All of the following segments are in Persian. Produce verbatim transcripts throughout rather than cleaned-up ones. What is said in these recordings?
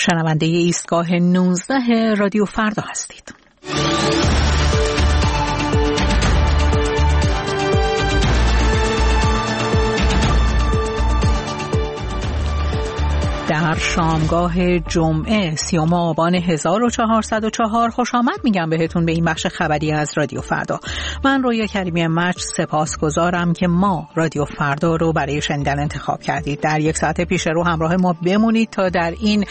شنونده ایستگاه نوزده رادیو فردا هستید. در شامگاه جمعه سیوم آبان هزار و چهارصد و چهار خوش آمد میگم بهتون به این بخش خبری از رادیو فردا. من رویا کریمی مچ سپاسگزارم که ما رادیو فردا رو برای شنیدن انتخاب کردید. در یک ساعت پیش رو همراه ما بمونید تا در این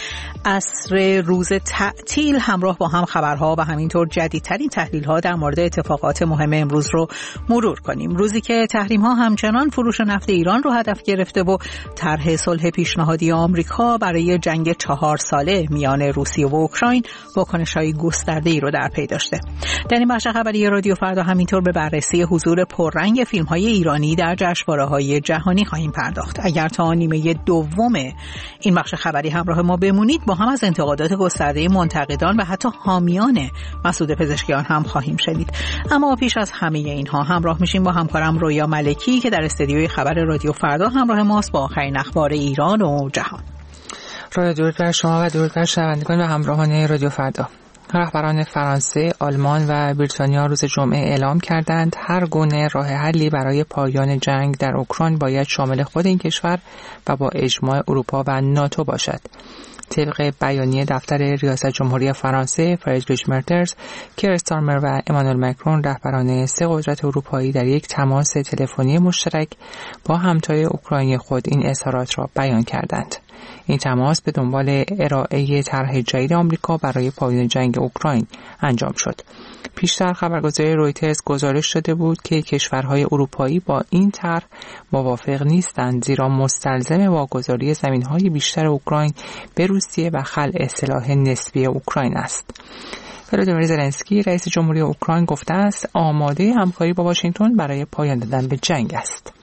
عصر روز تعطیل همراه با هم خبرها و همینطور جدیدترین تحلیل‌ها در مورد اتفاقات مهم امروز رو مرور کنیم. روزی که تحریم‌ها همچنان فروش نفت ایران رو هدف گرفته و طرح صلح پیشنهادی آمریکا برای جنگ چهار ساله میان روسیه و اوکراین واکنش‌های گسترده‌ای رو در پی داشته. در این بخش خبری رادیو فردا همینطور به بررسی حضور پررنگ فیلم‌های ایرانی در جشنواره‌های جهانی خواهیم پرداخت. اگر تا نیمه دوم این بخش خبری همراه ما بمونید با هم از انتقادات گسترده منتقدان و حتی حامیان مسعود پزشکیان هم خواهیم شنید. اما پیش از همه اینها همراه میشیم با همکارم رویا ملکی که در استودیوی خبر رادیو فردا همراه ماست با آخرین اخبار ایران و جهان. رویا درود بر شما و درود بر شنوندگان و همراهان رادیو فردا. رهبران فرانسه، آلمان و بریتانیا روز جمعه اعلام کردند هر گونه راه حلی برای پایان جنگ در اوکراین باید شامل خود این کشور و با اجماع اروپا و ناتو باشد. طبق بیانیه دفتر ریاست جمهوری فرانسه، فریدریش مرتز، کیر استارمر و امانوئل مکرون رهبران سه قدرت اروپایی در یک تماس تلفنی مشترک با همتای اوکراینی خود این اظهارات را بیان کردند. این تماس به دنبال ارائه طرح جدید آمریکا برای پایان جنگ اوکراین انجام شد. پیشتر خبرگزاری رویترز گزارش داده بود که کشورهای اروپایی با این طرح موافق نیستند، زیرا مستلزم واگذاری زمین‌های بیشتر اوکراین به روسیه و خلع سلاح نسبی اوکراین است. ولادیمیر زلنسکی رئیس جمهوری اوکراین گفته است آماده همکاری با واشنگتن برای پایان دادن به جنگ است.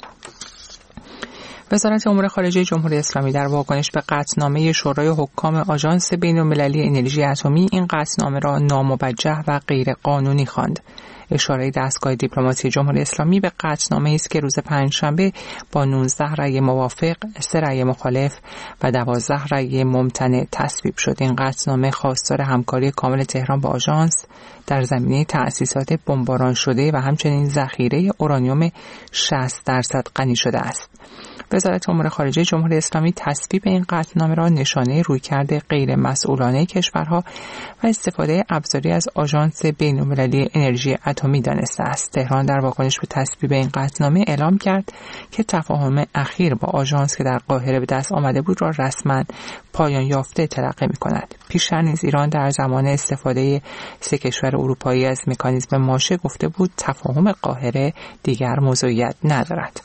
وزارت امور خارجه جمهوری اسلامی در واکنش به قطعنامه شورای حکام آژانس بین‌المللی انرژی اتمی این قطعنامه را ناموجه و غیر قانونی خواند. اشاره دستگاه دیپلماسی جمهوری اسلامی به قطعنامه است که روز پنجشنبه با نوزده رأی موافق، سه رأی مخالف و دوازده رأی ممتنع تصویب شد. این قطعنامه خواستار همکاری کامل تهران با آژانس در زمینه تأسیسات بمباران شده و همچنین ذخیره اورانیوم شصت درصد غنی شده است. وزارت امور خارجه جمهوری اسلامی تصویب این قطعنامه را نشانه رویکرد غیر مسئولانه کشورها و استفاده ابزاری از آژانس بین‌المللی انرژی اتمی دانسته است. تهران در واکنش به تصویب این قطعنامه اعلام کرد که تفاهم اخیر با آژانس که در قاهره به دست آمده بود را رسما پایان یافته تلقی می‌کند. پیشتر نیز ایران در زمان استفاده سه کشور اروپایی از مکانیزم ماشه گفته بود تفاهم قاهره دیگر موضوعیت ندارد.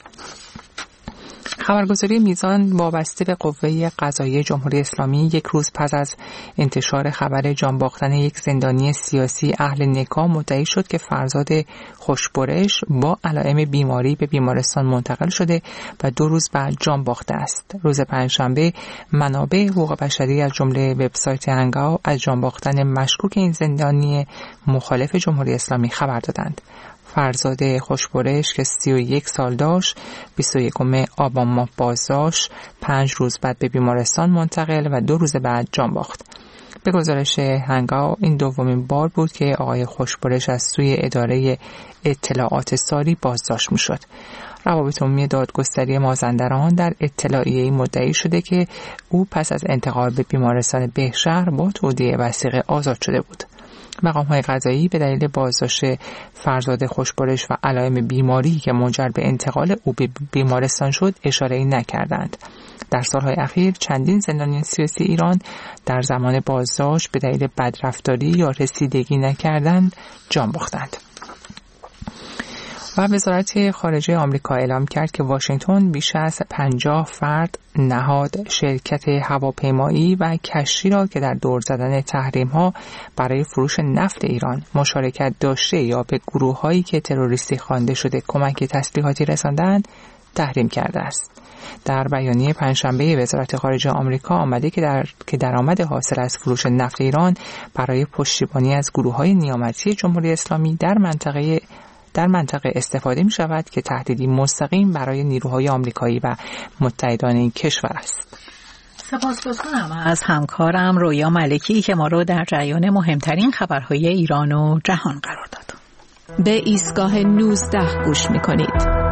خبرگزاری میزان وابسته به قوه قضاییه جمهوری اسلامی یک روز پس از انتشار خبر جان باختن یک زندانی سیاسی اهل نکاح مدعی شد که فرزاد خوشبرش با علائم بیماری به بیمارستان منتقل شده و دو روز بعد جان باخته است. روز پنجشنبه منابع حقوق بشری از جمله وبسایت هنگاو از جان باختن مشکوک این زندانی مخالف جمهوری اسلامی خبر دادند. فرزاد خوشبرش که سی و یک سال داشت، بیست و یکم آبان ماه بازداشت، پنج روز بعد به بیمارستان منتقل و دو روز بعد جان باخت. به گزارش هنگاو این دومین بار بود که آقای خوشبرش از سوی اداره اطلاعات ساری بازداشت می‌شد. روابط عمومی دادگستری مازندران در اطلاعیه‌ای مدعی شده که او پس از انتقال به بیمارستان بهشهر با تودیع وثیقه آزاد شده بود. مقام‌های قضایی به دلیل بازداشت فرزاد خوشبرش و علائم بیماری که منجر به انتقال او به بیمارستان شد اشاره‌ای نکردند. در سالهای اخیر چندین زندانی سیاسی ایران در زمان بازداشت به دلیل بدرفتاری یا رسیدگی نکردن جان باختند. و وزارت خارجه آمریکا اعلام کرد که واشنگتن بیش از پنجاه فرد، نهاد، شرکت هواپیمایی و کشتی را که در دور زدن تحریم‌ها برای فروش نفت ایران مشارکت داشته یا به گروه‌هایی که تروریستی خوانده شده کمک تسلیحاتی رساندند تحریم کرده است. در بیانیه پنجشنبه وزارت خارجه آمریکا آمده که در که درآمد حاصل از فروش نفت ایران برای پشتیبانی از گروه‌های نیامتی جمهوری اسلامی در منطقه در منطقه استفاده می شود که تهدیدی مستقیم برای نیروهای آمریکایی و متحدان این کشور است. سپاسگزارم از همکارم رویا ملکی که ما رو در جریان مهمترین خبرهای ایران و جهان قرار داد. به ایستگاه نوزده گوش می‌کنید.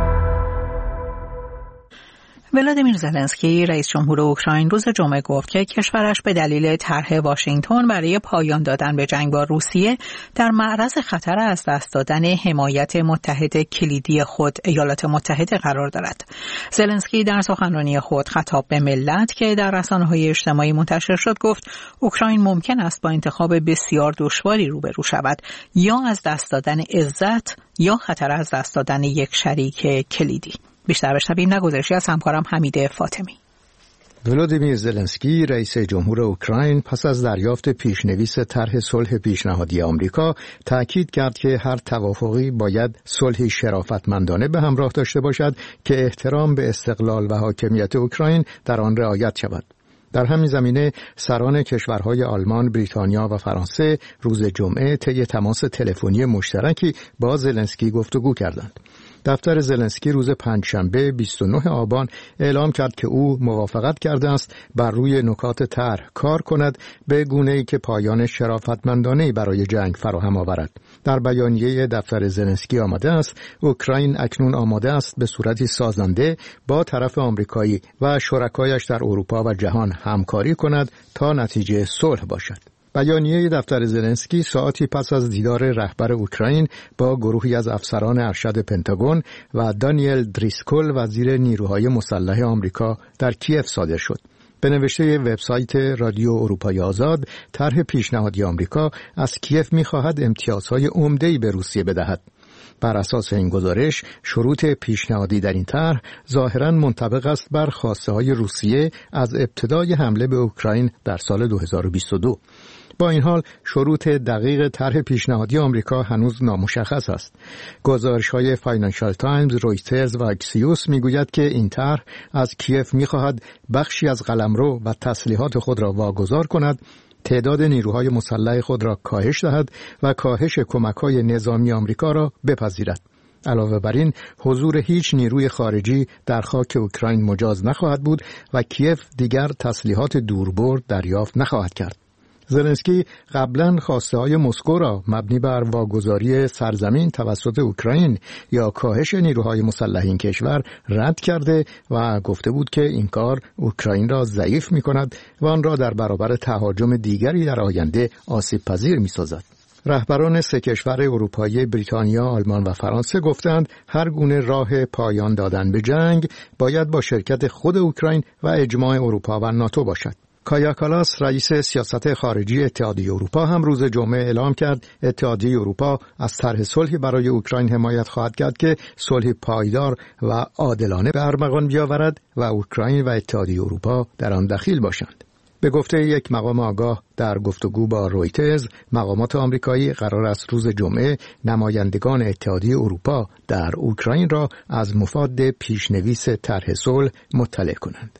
ولادیمیر زلنسکی رئیس جمهور اوکراین روز جمعه گفت که کشورش به دلیل طرح واشنگتن برای پایان دادن به جنگ با روسیه در معرض خطر از دست دادن حمایت متحد کلیدی خود ایالات متحده قرار دارد. زلنسکی در سخنرانی خود خطاب به ملت که در رسانه‌های اجتماعی منتشر شد گفت اوکراین ممکن است با انتخاب بسیار دشواری روبرو شود، یا از دست دادن عزت یا خطر از دست دادن یک شریک کلیدی. بیشتر بشنویم نگذشتی از همکارم حمید فاطمی. ولادیمیر زلنسکی رئیس جمهور اوکراین پس از دریافت پیشنویس طرح صلح پیشنهادی آمریکا تأکید کرد که هر توافقی باید صلحی شرافتمندانه به همراه داشته باشد که احترام به استقلال و حاکمیت اوکراین در آن رعایت شود. در همین زمینه سران کشورهای آلمان، بریتانیا و فرانسه روز جمعه طی تماس تلفنی مشترکی با زلنسکی گفتگو کردند. دفتر زلنسکی روز پنجشنبه بیست و نه آبان اعلام کرد که او موافقت کرده است بر روی نکات طرح کار کند به گونه‌ای که پایان شرافتمندانه‌ای برای جنگ فراهم آورد. در بیانیه دفتر زلنسکی آمده است اوکراین اکنون آماده است به صورتی سازنده با طرف آمریکایی و شرکایش در اروپا و جهان همکاری کند تا نتیجه صلح باشد. بیانیه دفتر زلنسکی ساعتی پس از دیدار رهبر اوکراین با گروهی از افسران ارشد پنتاگون و دانیل دریسکول وزیر نیروهای مسلح آمریکا در کیف صادر شد. به نوشته وبسایت رادیو اروپای آزاد، طرح پیشنهادی آمریکا از کیف می‌خواهد امتیازهای عمده‌ای به روسیه بدهد. بر اساس این گزارش، شروط پیشنهادی در این طرح ظاهراً منطبق است بر خواسته‌های روسیه از ابتدای حمله به اوکراین در سال دو هزار و بیست و دو. با این حال شروط دقیق طرح پیشنهادی آمریکا هنوز نامشخص است. گزارش‌های فاینانشال تایمز، رویترز و اکسیوس می‌گوید که این طرح از کیف می‌خواهد بخشی از قلمرو و تسلیحات خود را واگذار کند، تعداد نیروهای مسلح خود را کاهش دهد و کاهش کمک‌های نظامی آمریکا را بپذیرد. علاوه بر این، حضور هیچ نیروی خارجی در خاک اوکراین مجاز نخواهد بود و کیف دیگر تسلیحات دوربرد دریافت نخواهد کرد. زلنسکی قبلا خواسته های مسکو را مبنی بر واگذاری سرزمین توسط اوکراین یا کاهش نیروهای مسلح این کشور رد کرده و گفته بود که این کار اوکراین را ضعیف می کند و آن را در برابر تهاجم دیگری در آینده آسیب پذیر می سازد. رهبران سه کشور اروپایی بریتانیا، آلمان و فرانسه گفتند هر گونه راه پایان دادن به جنگ باید با شرکت خود اوکراین و اجماع اروپا و ناتو باشد. کایا کالاس رئیس سیاست خارجی اتحادیه اروپا هم روز جمعه اعلام کرد اتحادیه اروپا از طرح صلحی برای اوکراین حمایت خواهد کرد که صلح پایدار و عادلانه به ارمغان بیاورد و اوکراین و اتحادیه اروپا در آن دخیل باشند. به گفته یک مقام آگاه در گفتگو با رویترز، مقامات آمریکایی قرار است روز جمعه نمایندگان اتحادیه اروپا در اوکراین را از مفاد پیشنویس طرح صلح مطلع کنند.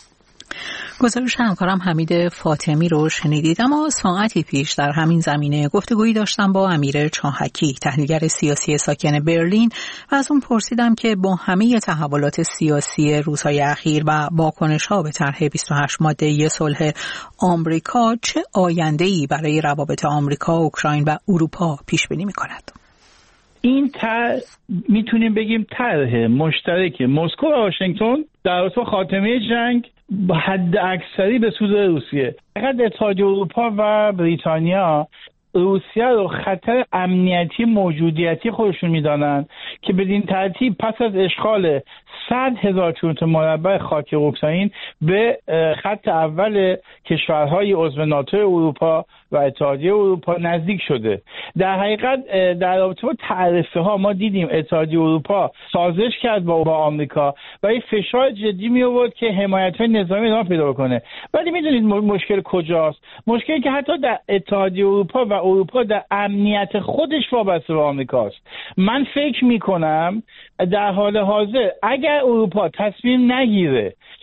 گزارش همکارم حمید فاطمی رو شنیدید. اما ساعتی پیش در همین زمینه گفتگویی داشتم با امیر چاهکی، تحلیلگر سیاسی ساکن برلین، و از اون پرسیدم که با همه تحولات سیاسی روزهای اخیر و واکنش‌ها به طرح بیست و هشت ماده‌ای صلح آمریکا چه آینده‌ای برای روابط آمریکا، اوکراین و اروپا پیش بینی می‌کند. این طرح میتونیم بگیم طرح مشترک مسکو و واشنگتن در رابطه خاتمه جنگ با حد اکثری به سود روسیه. فقط اتحادیه اروپا و بریتانیا روسیه رو خطر امنیتی موجودیتی خودشون میدانن که بدین ترتیب پس از اشغال صد هزار کیلومتر مربع خاک اوکراین به خط اول کشورهای عضو ناتو اروپا و اتحادیه اروپا نزدیک شده. در حقیقت در رابطه با تعرفه ها ما دیدیم اتحادیه اروپا سازش کرد با, با آمریکا و این فشار جدی می آورد که حمایت های نظامی ادامه پیدا کنه. ولی میدونید مشکل کجاست؟ مشکلی که حتی در اتحادیه اروپا و اروپا در امنیت خودش وابسته به آمریکاست. من فکر می کنم در حال حاضر اگر اروپا تصمیم نگیره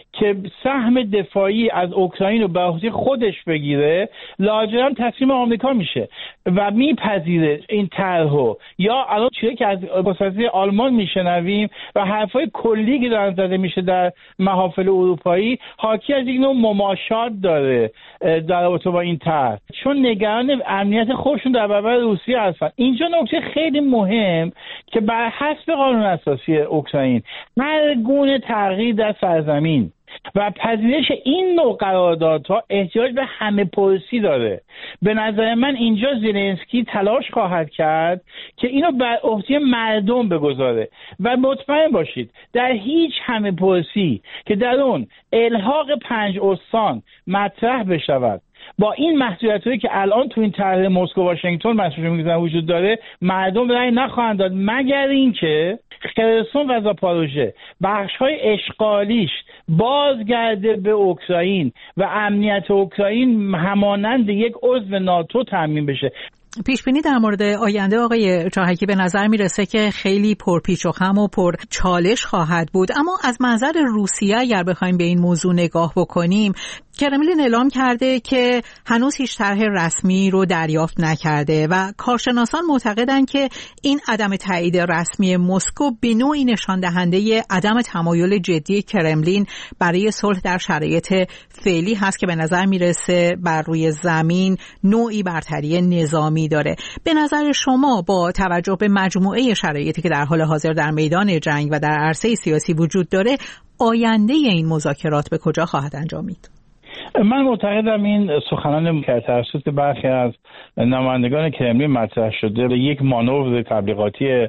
که سهم دفاعی از اوکراین رو به عهده خودش بگیره، لاجرم تصمیم آمریکا میشه و میپذیره این طرحو. یا الان چیزی که از واسطه آلمان میشنویم و حرفای کلی که دارن زده میشه در محافل اروپایی حاکی از یک نوع مماشات داره در رابطه با این طرح، چون نگران امنیت خودشون در برابر روسیه هستن. اینجا نکته خیلی مهم که بر حسب قانون اساسی اوکراین هر گونه تغییر در سرزمین و پذیرش این نوع قراردادها احتیاج به همه پرسی داره. به نظر من اینجا زلنسکی تلاش خواهد کرد که اینو بر عهده مردم بگذاره و مطمئن باشید در هیچ همه پرسی که در اون الحاق پنج استان مطرح بشود با این محدودیتایی که الان تو این طرح مسکو واشنگتن مسئله میگذارن وجود داره، مردم رأی نخواهند داد مگر اینکه خرسون و زاپاروژه بخش‌های اشغالیش بازگرده به اوکراین و امنیت اوکراین همانند یک عضو ناتو تامین بشه. پیش بینی در مورد آینده آقای چاهکی به نظر میرسه که خیلی پرپیچ و خم و پر چالش خواهد بود، اما از منظر روسیه اگر بخوایم به این موضوع نگاه بکنیم، کرملین اعلام کرده که هنوز هیچ طرح رسمی رو دریافت نکرده و کارشناسان معتقدند که این عدم تایید رسمی مسکو به نوعی نشان دهنده عدم تمایل جدی کرملین برای صلح در شرایط فعلی هست که به نظر میرسه بر روی زمین نوعی برتری نظامی داره. به نظر شما با توجه به مجموعه شرایطی که در حال حاضر در میدان جنگ و در عرصه سیاسی وجود داره، آینده این مذاکرات به کجا خواهد انجامید؟ من معتقدم این سخنان که توسط برخی از نمایندگان کرملین مطرح شده به یک مانور تبلیغاتی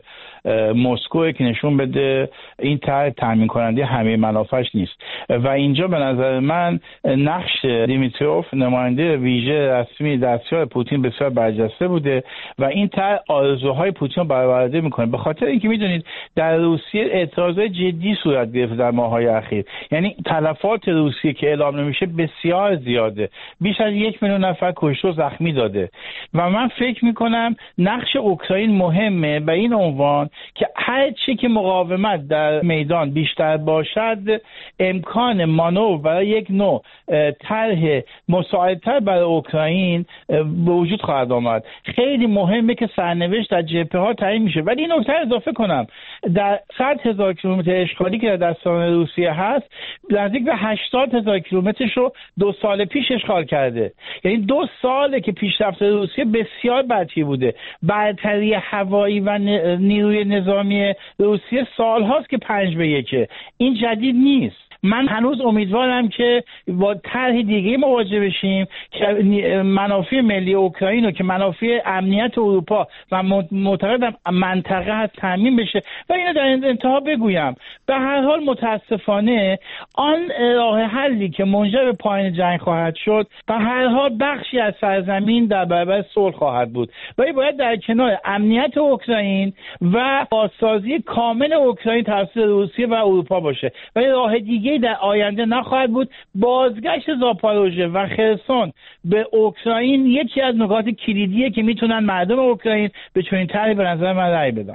مسکو که نشون بده این طرح تامین کننده همه منافعش نیست و اینجا به نظر من نقش دیمیتروف نماینده ویژه رسمی دستیار پوتین بسیار برجسته بوده و این طرح آرزوهای پوتین رو برآورده میکنه، به خاطر اینکه میدونید در روسیه اعتراضات جدی صورت گرفت در ماه‌های اخیر، یعنی تلفات روسیه که اعلام نمیشه بسیار زیاده، بیش از یک میلیون نفر کشته و زخمی داده و من فکر میکنم نقش اوکراین مهمه به این عنوان که هر چی که مقاومت در میدان بیشتر باشد امکان مانور برای یک نوع طرح مساعدتر برای اوکراین به وجود خواهد آمد. خیلی مهمه که سرنوشت در جبهه ها تعیین میشه. ولی این نکته اضافه کنم، در صد هزار کیلومتر اشغالی که در دستان روسیه هست نزدیک به هشتاد هزار کیلومترش رو دو سال پیش اشغال کرده، یعنی دو ساله که پیشرفت روسیه بسیار برتری بوده. برتری هوایی و نیروی نظامی روسیه سال هاست که پنج به یکه، این جدید نیست. من هنوز امیدوارم که با طرح دیگه مواجه بشیم که منافع ملی اوکراین و که منافع امنیت اروپا و معتقدم منطقه هست تامین بشه. و اینو در انتها بگویم به هر حال متاسفانه آن راه حلی که منجر به پایان جنگ خواهد شد به هر حال بخشی از سرزمین در برابر صلح خواهد بود، ولی باید در کنار امنیت اوکراین و بازسازی کامل اوکراین توسط روسیه و اروپا باشه. ولی راه دیگه در آینده نخواهد بود. بازگشت زاپاروژه و خرسون به اوکراین یکی از نکات کلیدیه که میتونن مردم اوکراین به چنین طرحی به نظر من رأی بدن.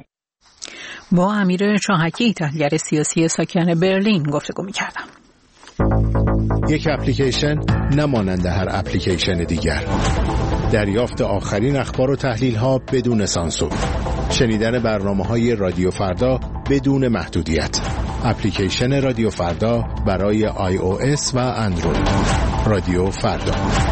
با امیر چاهکی تحلیلگر سیاسی ساکن برلین گفتگو می‌کردم. یک اپلیکیشن نمانند هر اپلیکیشن دیگر. دریافت آخرین اخبار و تحلیل‌ها بدون سانسور. شنیدن برنامه‌های رادیو فردا بدون محدودیت. اپلیکیشن رادیو فردا برای آی او اس و اندروید. رادیو فردا.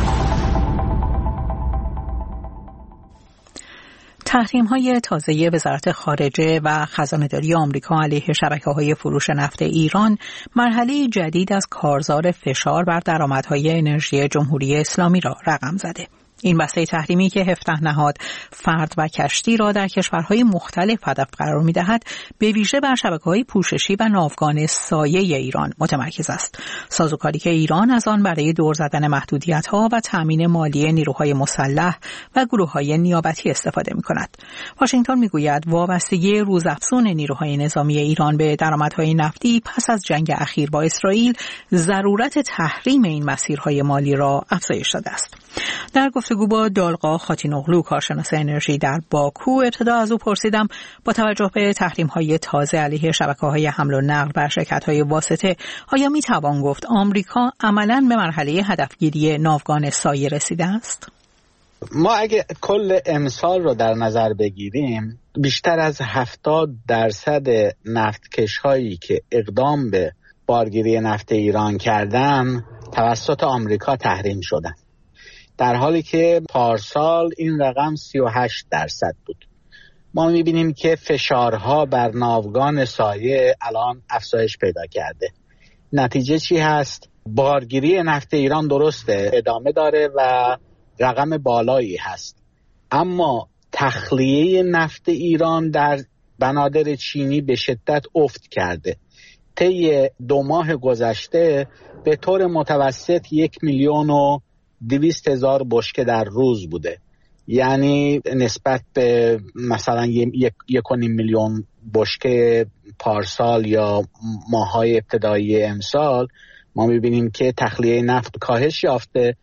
تحریم‌های تازه وزارت خارجه و خزانه‌داری آمریکا علیه شبکه‌های فروش نفت ایران مرحله جدید از کارزار فشار بر درآمدهای انرژی جمهوری اسلامی را رقم زده. این بسته تحریمی که هفده نهاد فرد و کشتی را در کشورهای مختلف هدف قرار می‌دهد، به ویژه بر شبکه‌های پوششی و ناوگان سایه ایران متمرکز است. سازوکاری که ایران از آن برای دور زدن محدودیت‌ها و تأمین مالی نیروهای مسلح و گروه‌های نیابتی استفاده می‌کند. واشنگتن می‌گوید وابستگی روزافزون نیروهای نظامی ایران به درآمدهای نفتی پس از جنگ اخیر با اسرائیل ضرورت تحریم این مسیرهای مالی را افزایش داده است. در گفتگو گفتگو با دالقا خاتینوغلو، کارشناس انرژی در باکو. ابتدا از او پرسیدم با توجه به تحریم‌های تازه علیه شبکه‌های حمل و نقل بر شرکت‌های واسطه، آیا می‌توان گفت آمریکا عملاً به مرحله هدفگیری ناوگان سایه رسیده است؟ ما اگه کل امسال رو در نظر بگیریم، بیشتر از هفتاد درصد نفتکش هایی که اقدام به بارگیری نفت ایران کردن توسط آمریکا تحریم شدن، در حالی که پارسال این رقم سی و هشت درصد بود. ما میبینیم که فشارها بر ناوگان سایه الان افزایش پیدا کرده. نتیجه چی هست؟ بارگیری نفت ایران درسته ادامه داره و رقم بالایی هست، اما تخلیه نفت ایران در بنادر چینی به شدت افت کرده. طی دو ماه گذشته به طور متوسط یک میلیون و دویست هزار بشکه در روز بوده، یعنی نسبت به مثلا یک یک و نیم میلیون بشکه پارسال یا ماهای ابتدایی امسال ما میبینیم که تخلیه نفت کاهش یافته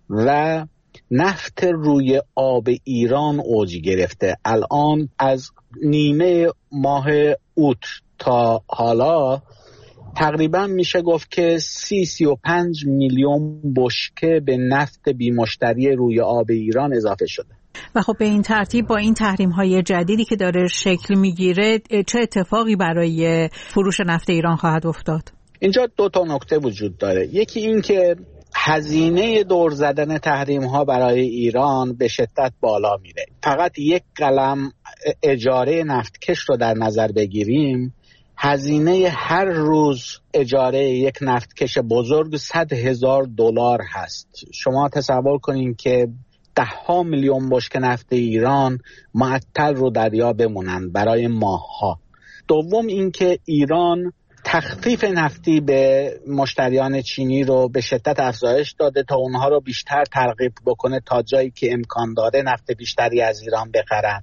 و نفت روی آب ایران اوج گرفته. الان از نیمه ماه اوت تا حالا تقریبا میشه گفت که سی سی و پنج میلیون بشکه به نفت بی مشتری روی آب ایران اضافه شده. و خب به این ترتیب با این تحریم‌های جدیدی که داره شکل میگیره چه اتفاقی برای فروش نفت ایران خواهد افتاد؟ اینجا دو تا نکته وجود داره. یکی این که هزینه دور زدن تحریم ها برای ایران به شدت بالا میره. فقط یک قلم اجاره نفتکش رو در نظر بگیریم، هزینه هر روز اجاره یک نفتکش بزرگ صد هزار دلار هست. شما تصور کنین که ده ها میلیون بشکه نفت ایران معطل رو دریا بمونن برای ماه‌ها. دوم اینکه ایران تخفیف نفتی به مشتریان چینی رو به شدت افزایش داده تا اونها رو بیشتر ترغیب بکنه تا جایی که امکان داره نفت بیشتری از ایران بخرن.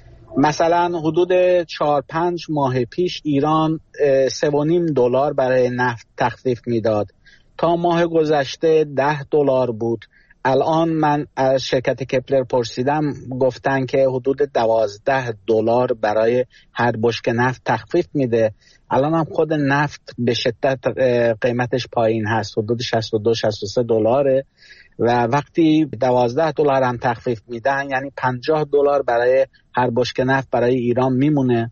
مثلا حدود چهار پنج ماه پیش ایران سه و نیم دلار برای نفت تخفیف میداد، تا ماه گذشته ده دلار بود. الان من از شرکت کپلر پرسیدم، گفتن که حدود دوازده دلار برای هر بشکه نفت تخفیف میده. الان هم خود نفت به شدت قیمتش پایین هست، حدود شصت و دو شصت و سه دلاره و وقتی دوازده دلار هم تخفیف میدن یعنی پنجاه دلار برای هر بشکه نفت برای ایران میمونه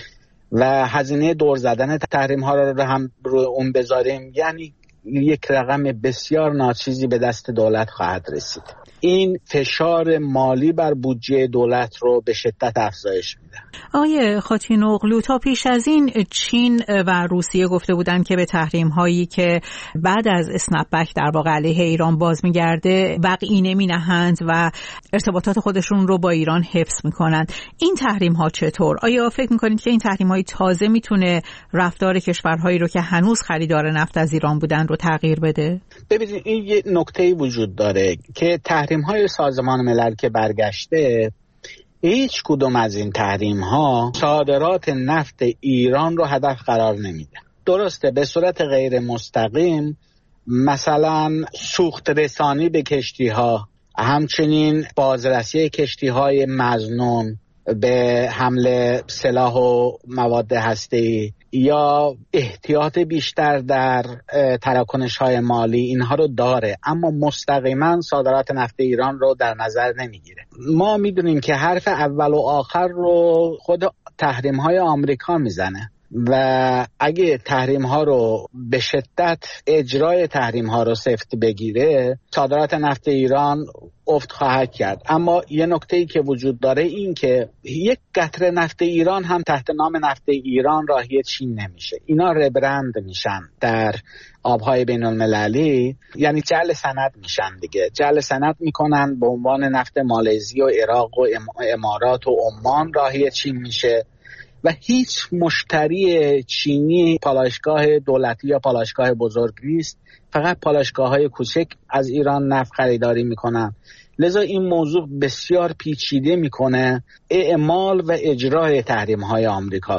و هزینه دور زدن تحریم ها رو هم رو اون بذاریم یعنی یک رقم بسیار ناچیزی به دست دولت خواهد رسید. این فشار مالی بر بودجه دولت رو به شدت افزایش میده. آقای خاتینوغلو، تا پیش از این چین و روسیه گفته بودند که به تحریم هایی که بعد از اسنپ بک در واقع علیه ایران باز میگرده وقعی نمی نهند و ارتباطات خودشون رو با ایران حفظ میکنند. این تحریم ها چطور؟ آیا فکر میکنید که این تحریم های تازه میتونه رفتار کشورهایی رو که هنوز خریدار نفت از ایران بودن رو تغییر بده؟ ببینید این یه نکته‌ای وجود داره که تحریم های سازمان ملل که برگشته، هیچ کدوم از این تحریم ها صادرات نفت ایران رو هدف قرار نمیده. درسته به صورت غیر مستقیم مثلا سوخت رسانی به کشتی ها، همچنین بازرسی کشتی های مظنون به حمل سلاح و مواد هسته‌ای یا احتیاط بیشتر در تراکنش های مالی اینها رو داره، اما مستقیما صادرات نفت ایران رو در نظر نمیگیره. ما میدونیم که حرف اول و آخر رو خود تحریم های آمریکا میزنه و اگه تحریم ها رو به شدت اجرای تحریم ها رو سفت بگیره صادرات نفت ایران افت خواهد کرد. اما یه نکته‌ای که وجود داره این که یک قطره نفت ایران هم تحت نام نفت ایران راهی چین نمیشه. اینا ربرند میشن در آبهای بین المللی، یعنی جعل سند میشن دیگه، جعل سند میکنن به عنوان نفت مالزی و عراق و امارات و عمان راهی چین میشه و هیچ مشتری چینی پالایشگاه دولتی یا پالایشگاه بزرگ نیست، فقط پالایشگاه‌های کوچک از ایران نفت خریداری میکنن. لذا این موضوع بسیار پیچیده میکنه اعمال و اجرای تحریم‌های آمریکا رو.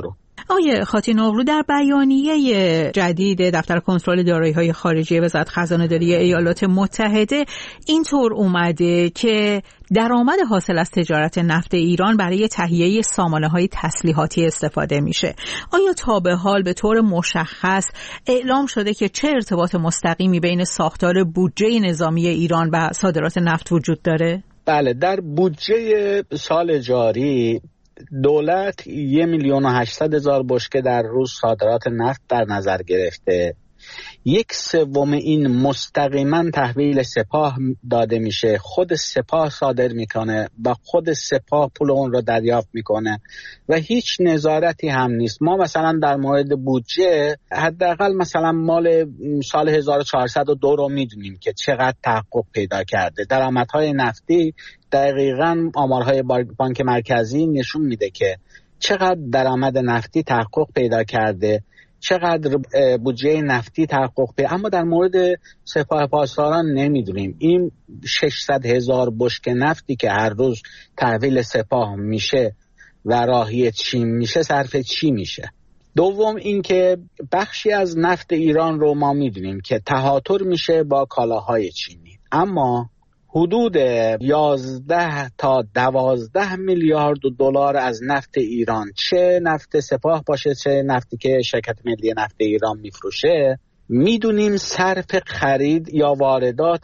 آیه خاتین‌اغلو، در بیانیه جدید دفتر کنترل دارایی‌های خارجی وزارت خزانه‌داری ایالات متحده اینطور اومده که درآمد حاصل از تجارت نفت ایران برای تهیه سامانه‌های تسلیحاتی استفاده میشه. آیا تا به حال به طور مشخص اعلام شده که چه ارتباط مستقیمی بین ساختار بودجه نظامی ایران و صادرات نفت وجود داره؟ بله، در بودجه سال جاری دولت یک میلیون و هشتصد هزار بشکه در روز صادرات نفت در نظر گرفته. یک سوم این مستقیما تحویل سپاه داده میشه، خود سپاه صادر میکنه و خود سپاه پول اون رو دریافت میکنه و هیچ نظارتی هم نیست. ما مثلا در مورد بودجه حداقل مثلا مال سال هزار و چهارصد و دو رو میدونیم که چقدر تحقق پیدا کرده. درآمدهای نفتی دقیقاً آمارهای بانک مرکزی نشون میده که چقدر درآمد نفتی تحقق پیدا کرده، چقدر بودجه نفتی تحقق پیدا، اما در مورد سپاه پاسداران نمیدونیم این ششصد هزار بشکه نفتی که هر روز تحویل سپاه میشه و راهی چین میشه صرف چی میشه. دوم اینکه بخشی از نفت ایران رو ما میدونیم که تهاتر میشه با کالاهای چینی، اما حدود یازده تا دوازده میلیارد دلار از نفت ایران، چه نفت سپاه باشه چه نفتی که شرکت ملی نفت ایران میفروشه، میدونیم صرف خرید یا واردات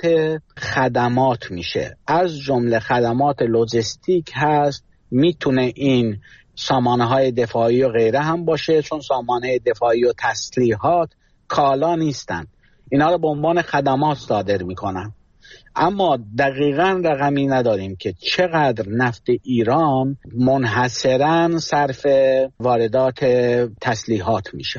خدمات میشه، از جمله خدمات لوجستیک هست. میتونه این سامانه های دفاعی و غیره هم باشه، چون سامانه دفاعی و تسلیحات کالا نیستن، اینا رو به عنوان خدمات صادر میکنن. اما دقیقاً رقمی نداریم که چقدر نفت ایران منحصراً صرف واردات تسلیحات میشه.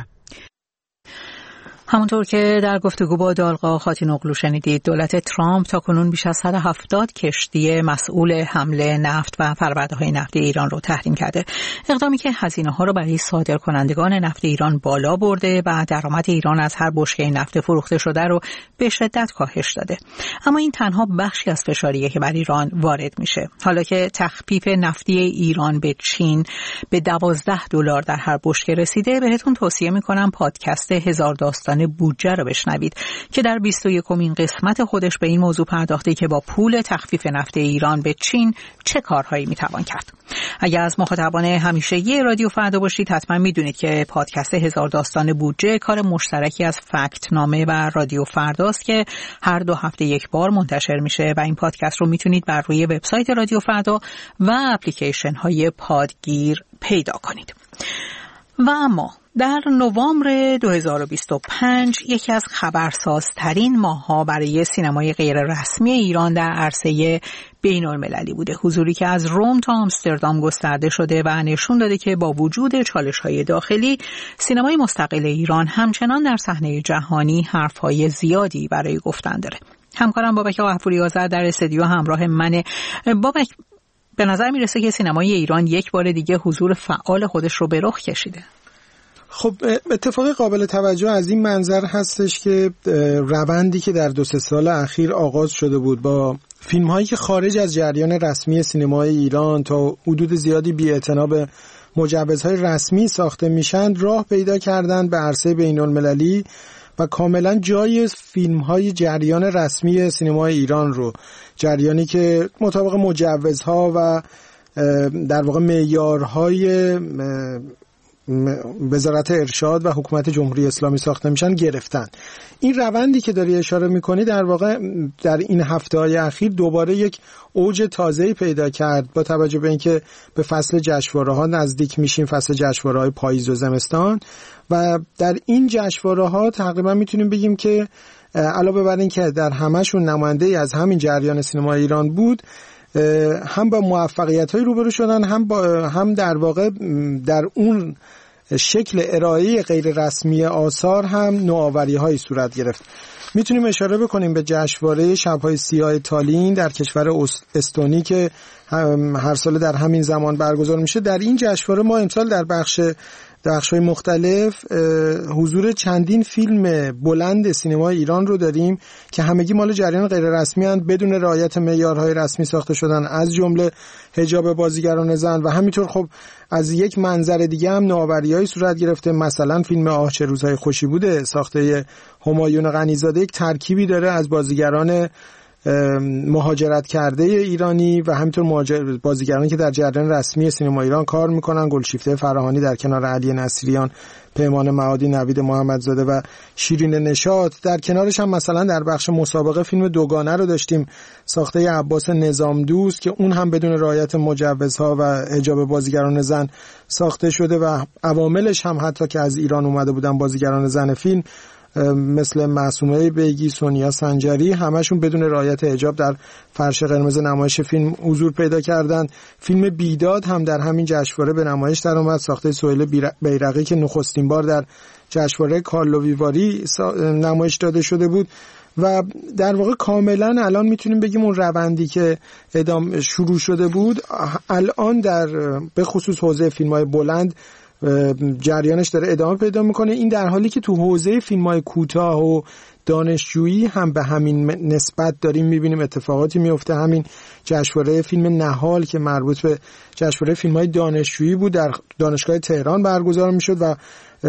همونطور که در گفتگو با دالقا خاتین‌اغلو شنیدید، دولت ترامپ تاکنون بیش از صد و هفتاد کشتی مسئول حمل نفت و فرآورده‌های نفت ایران رو تحریم کرده. اقدامی که هزینه‌ها رو برای صادرکنندگان نفت ایران بالا برده و درآمد ایران از هر بشکه نفت فروخته شده رو به شدت کاهش داده. اما این تنها بخشی از فشاریه که بر ایران وارد میشه. حالا که تخفیف نفتی ایران به چین به دوازده دلار در هر بشکه رسیده، بهتون توصیه می‌کنم پادکست هزار داستان بودجه رو بشنوید که در بیست و یکمین قسمت خودش به این موضوع پرداخته که با پول تخفیف نفت ایران به چین چه کارهایی میتوان کرد. اگر از مخاطبان همیشگی رادیو فردا باشید، حتما میدونید که پادکست هزار داستان بودجه کار مشترکی از فکت نامه و رادیو فرداست که هر دو هفته یک بار منتشر میشه و این پادکست رو میتونید بر روی وبسایت رادیو فردا و اپلیکیشن های پادگیر پیدا کنید. و اما در نوامبر دو هزار و بیست و پنج یکی از خبرسازترین ماه‌ها برای سینمای غیر رسمی ایران در عرصه بین‌المللی بوده. حضوری که از روم تا آمستردام گسترده شده و نشون داده که با وجود چالش‌های داخلی، سینمای مستقل ایران همچنان در صحنه جهانی حرف‌های زیادی برای گفتن داره. همکارم بابک غفوری آذر در استودیو همراه منه. بابک، به نظر میرسه که سینمای ایران یک بار دیگه حضور فعال خودش رو به رخ کشیده. خب اتفاق قابل توجه از این منظر هستش که روندی که در دو سه سال اخیر آغاز شده بود با فیلم هایی که خارج از جریان رسمی سینمای ایران تا حدود زیادی بی‌اعتنا به مجوزهای رسمی ساخته میشن، راه پیدا کردن به عرصه بین المللی و کاملا جای فیلم های جریان رسمی سینمای ایران رو، جریانی که مطابق مجوزها و در واقع معیارهای وزارت ارشاد و حکومت جمهوری اسلامی ساخته میشن گرفتن. این روندی که داری اشاره میکنی در واقع در این هفته‌های اخیر دوباره یک اوج تازه‌ای پیدا کرد با توجه به اینکه به فصل جشنواره‌ها نزدیک میشیم، فصل جشنواره‌های پاییز و زمستان، و در این جشنواره‌ها تقریبا میتونیم بگیم که علاوه بر این که در همه‌شون نماینده‌ای از همین جریان سینما ایران بود، هم با موفقیت‌های روبرو شدن، هم با هم در واقع در اون شکل ارائه غیر رسمی آثار هم نوآوری‌هایی صورت گرفت. میتونیم اشاره بکنیم به جشنواره شب‌های سیاه تالین در کشور استونی که هر سال در همین زمان برگزار میشه. در این جشنواره ما امسال در بخش بخش‌های مختلف حضور چندین فیلم بلند سینمای ایران رو داریم که همگی مال جریان غیر رسمی اند، بدون رعایت معیارهای رسمی ساخته شدن، از جمله حجاب بازیگران زن. و همینطور خب از یک منظر دیگه هم نوآوری‌های صورت گرفته، مثلا فیلم آه چه روزهای خوشی بوده ساخته همایون غنی‌زاده یک ترکیبی داره از بازیگران مهاجرت کرده ایرانی و همینطور بازیگرانی که در جریان رسمی سینما ایران کار میکنن، گلشیفته فراهانی در کنار علی نصیریان، پیمان معادی، نوید محمدزاده و شیرین نشاط. در کنارش هم مثلا در بخش مسابقه فیلم دوگانه رو داشتیم ساخته عباس نظامدوست که اون هم بدون رعایت مجوزها و حجاب بازیگران زن ساخته شده و عواملش هم حتی که از ایران اومده بودن بازیگران زن فیلم مثل معصومه بیگی، سونیا سنجری، همشون بدون رعایت حجاب در فرش قرمز نمایش فیلم حضور پیدا کردند. فیلم بیداد هم در همین جشنواره به نمایش در اومد ساخته سهیل بیرقی که نخستین بار در جشنواره کارلو ویواری نمایش داده شده بود. و در واقع کاملا الان میتونیم بگیم اون روندی که ادامه شروع شده بود الان در به خصوص حوزه فیلم‌های بلند جریانش داره ادامه پیدا میکنه. این در حالی که تو حوزه فیلم‌های کوتاه و دانشجویی هم به همین نسبت داریم میبینیم اتفاقاتی میفته. همین جشنواره فیلم نهال که مربوط به جشنواره فیلم‌های دانشجویی بود در دانشگاه تهران برگزار میشد و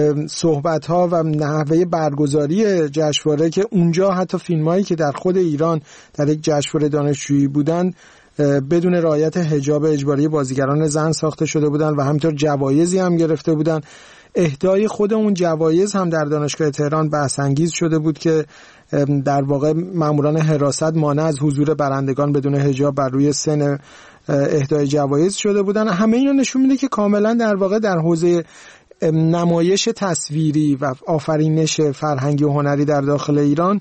صحبت‌ها و نحوه برگزاری جشنواره که اونجا حتی فیلم‌هایی که در خود ایران در یک جشنواره دانشجویی بودن بدون رعایت حجاب اجباری بازیگران زن ساخته شده بودن و همینطور جوایزی هم گرفته بودن. اهدای خود اون جوایز هم در دانشگاه تهران بحث انگیز شده بود که در واقع ماموران حراست مانع از حضور برندگان بدون حجاب بر روی سن اهدای جوایز شده بودن. همه اینا نشون میده که کاملا در واقع در حوزه نمایش تصویری و آفرینش فرهنگی و هنری در داخل ایران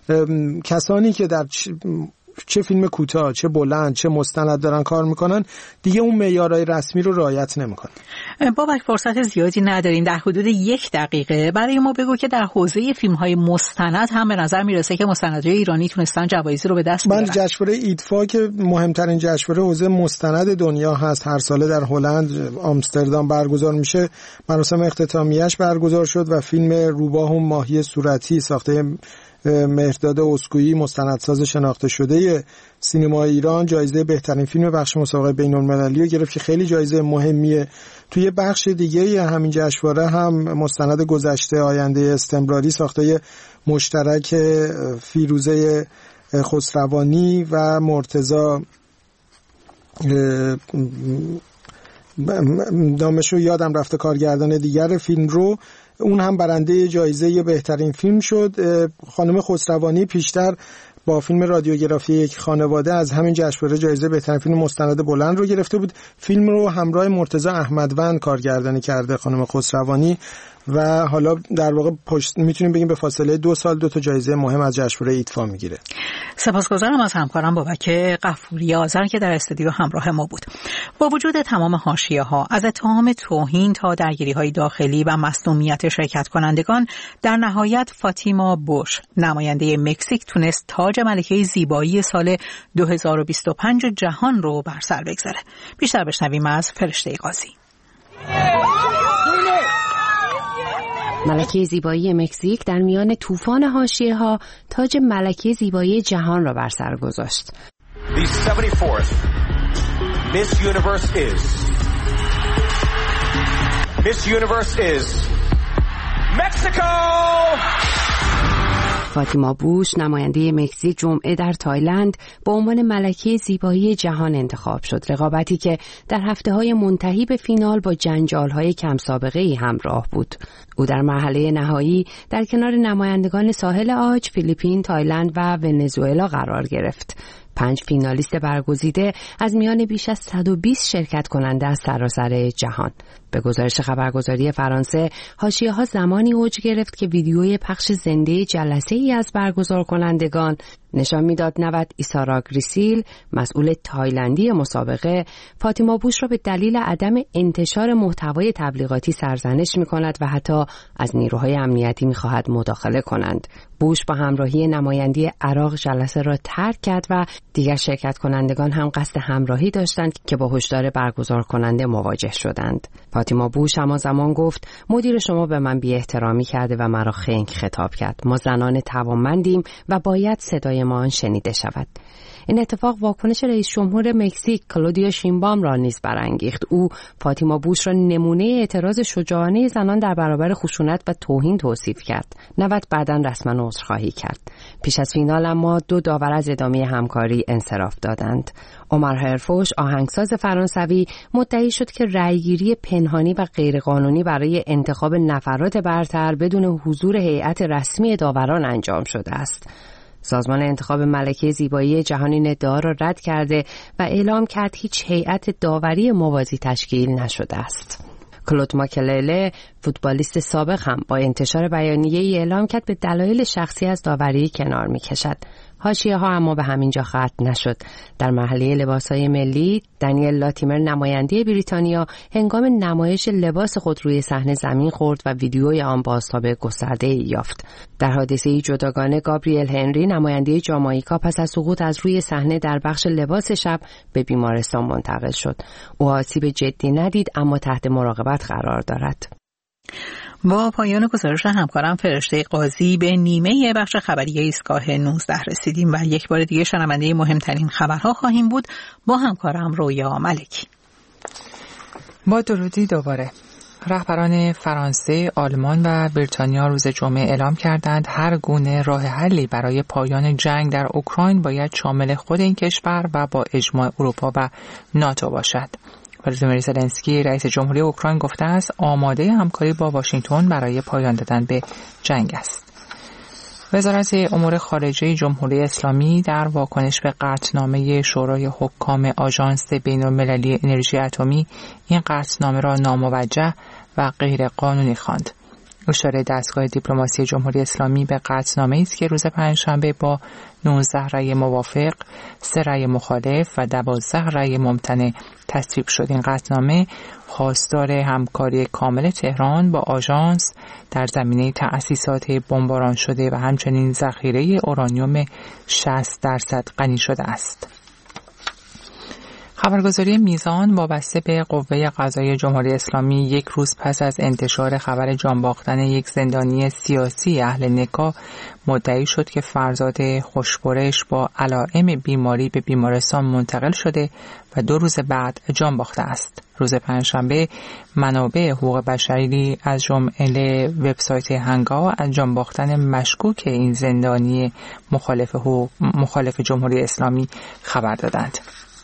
کسانی که در چه فیلم کوتاه، چه بلند، چه مستند دارن کار میکنن دیگه اون معیارهای رسمی رو رعایت نمیکنن. بابک فرصت زیادی نداریم، در حدود یک دقیقه برای ما بگو که در حوزه فیلم‌های مستند هم به نظر میرسه که مستندهای ایرانی تونستن جوایزی رو به دست بیارن. بله، جشنواره ایدفا که مهمترین جشنواره حوزه مستند دنیا هست، هر ساله در هلند آمستردام برگزار میشه. مراسم اختتامیه‌اش برگزار شد و فیلم روباه و ماهی صورتی ساخته مهرداد اسکویی مستندساز شناخته شده سینما ایران جایزه بهترین فیلم بخش مسابقه بین‌المللی رو گرفت که خیلی جایزه مهمیه. توی بخش دیگه همین جشنواره هم مستند گذشته آینده استمراری ساخته مشترک فیروزه خسروانی و مرتضی نامشو یادم رفته کارگردان دیگر فیلم رو، اون هم برنده جایزه بهترین فیلم شد. خانم خسروانی پیشتر با فیلم رادیوگرافی یک خانواده از همین جشنواره جایزه بهترین فیلم مستند بلند رو گرفته بود. فیلم رو همراه مرتضی احمدوند کارگردانی کرده خانم خسروانی و حالا در واقع پشت میتونیم بگیم به فاصله دو سال دو تا جایزه مهم از جشنواره ایدفا میگیره. سپاسگزارم از همکارم بابک غفوری آذر که در استودیو همراه ما بود. با وجود تمام حاشیه‌ها از اتهام توهین تا درگیری‌های داخلی و مصدومیت شرکت کنندگان، در نهایت فاطیما بوش نماینده مکزیک تونست تاج ملکه زیبایی سال دو هزار و بیست و پنج جهان رو بر سر بگذاره. بیشتر بشنویم از فرشته قاضی. ملکه زیبایی مکزیک در میان طوفان حاشیه‌ها تاج ملکه زیبایی جهان را بر سر گذاشت. The seventy-fourth Miss Universe is Miss Universe is Mexico. فاطیما بوش نماینده مکزیک جمعه در تایلند با عنوان ملکه زیبایی جهان انتخاب شد. رقابتی که در هفته‌های منتهی به فینال با جنجال‌های کم سابقه‌ای همراه بود. او در مرحله نهایی در کنار نمایندگان ساحل عاج، فیلیپین، تایلند و ونزوئلا قرار گرفت. پنج فینالیست برگزیده از میان بیش از صد و بیست شرکت کننده از سراسر جهان. به گزارش خبرگزاری فرانسه، حاشیه‌ها زمانی اوج گرفت که ویدیوی پخش زنده جلسه‌ای از برگزار کنندگان نشان میداد نود ایساراگریسیل، مسئول تایلندی مسابقه، فاطیما بوش را به دلیل عدم انتشار محتوای تبلیغاتی سرزنش می‌کند و حتی از نیروهای امنیتی می‌خواهد مداخله کنند. بوش با همراهی نمایندی عراق جلسه را ترک کرد و دیگر شرکت کنندگان هم قصد همراهی داشتند که با هشدار برگزار کننده مواجه شدند. فاطیما بوش همزمان گفت مدیر شما به من بی احترامی کرده و مرا خنگ خطاب کرد. ما زنان توانمندیم و باید صدای ما شنیده شود. این اتفاق واکنش رئیس جمهور مکزیک کلودیا شینبام را نیز برانگیخت. او فاطیما بوش را نمونه اعتراض شجاعانه زنان در برابر خشونت و توهین توصیف کرد. نود بعداً رسما عذرخواهی کرد. پیش از فینال اما دو داور از ادامه همکاری انصراف دادند. عمر هرفوش، آهنگساز فرانسوی، مدعی شد که رأیگیری پنهانی و غیرقانونی برای انتخاب نفرات برتر بدون حضور هیئت رسمی داوران انجام شده است. سازمان انتخاب ملکه زیبایی جهان این ادعا را رد کرده و اعلام کرد هیچ هیئت داوری موازی تشکیل نشده است. کلود ماکلله، فوتبالیست سابق، هم با انتشار بیانیه‌ای اعلام کرد به دلایل شخصی از داوری کنار می‌کشد. حاشیه ها اما به همین جا ختم نشد. در محله لباس‌های ملی، دنیل لاتیمر، نماینده بریتانیا، هنگام نمایش لباس خود روی صحنه زمین خورد و ویدیوی آن بازتاب گسترده‌ای یافت. در حادثه جداگانه گابریل هنری، نماینده جامائیکا، پس از سقوط از روی صحنه در بخش لباس شب به بیمارستان منتقل شد. او آسیب جدی ندید اما تحت مراقبت قرار دارد. با پایان گزارش همکارم فرشته قاضی به نیمه بخش خبری ایستگاه نوزده رسیدیم و یک بار دیگه شنونده مهمترین خبرها خواهیم بود با همکارم رویا ملکی. با درودی دوباره. رهبران فرانسه، آلمان و بریتانیا روز جمعه اعلام کردند هر گونه راه حلی برای پایان جنگ در اوکراین باید شامل خود این کشور و با اجماع اروپا و ناتو باشد. ولادیمیر زلنسکی رئیس جمهوری اوکراین گفته است آماده همکاری با واشنگتن برای پایان دادن به جنگ است. وزارت امور خارجه جمهوری اسلامی در واکنش به قطعنامه شورای حکام آژانس بین‌المللی انرژی اتمی این قطعنامه را ناموجه و غیر قانونی خواند. اشاره دستگاه دیپلماسی جمهوری اسلامی به قطعنامه‌ای است که روز پنجشنبه با نوزده رأی موافق، سه رأی مخالف و دوازده رأی ممتنع تصویب شد. این قطعنامه خواستار همکاری کامل تهران با آژانس در زمینه تأسیسات بمباران شده و همچنین ذخیره اورانیوم شصت درصد غنی شده است. خبرگزاری میزان وابسته به قوه قضاییه جمهوری اسلامی یک روز پس از انتشار خبر جان باختن یک زندانی سیاسی اهل نکاح مدعی شد که فرزاد خوشبرش با علائم بیماری به بیمارستان منتقل شده و دو روز بعد جان باخته است. روز پنجشنبه منابع حقوق بشری از جمله وبسایت هنگا از جان باختن مشکوک این زندانی مخالف حقوق مخالف جمهوری اسلامی خبر دادند.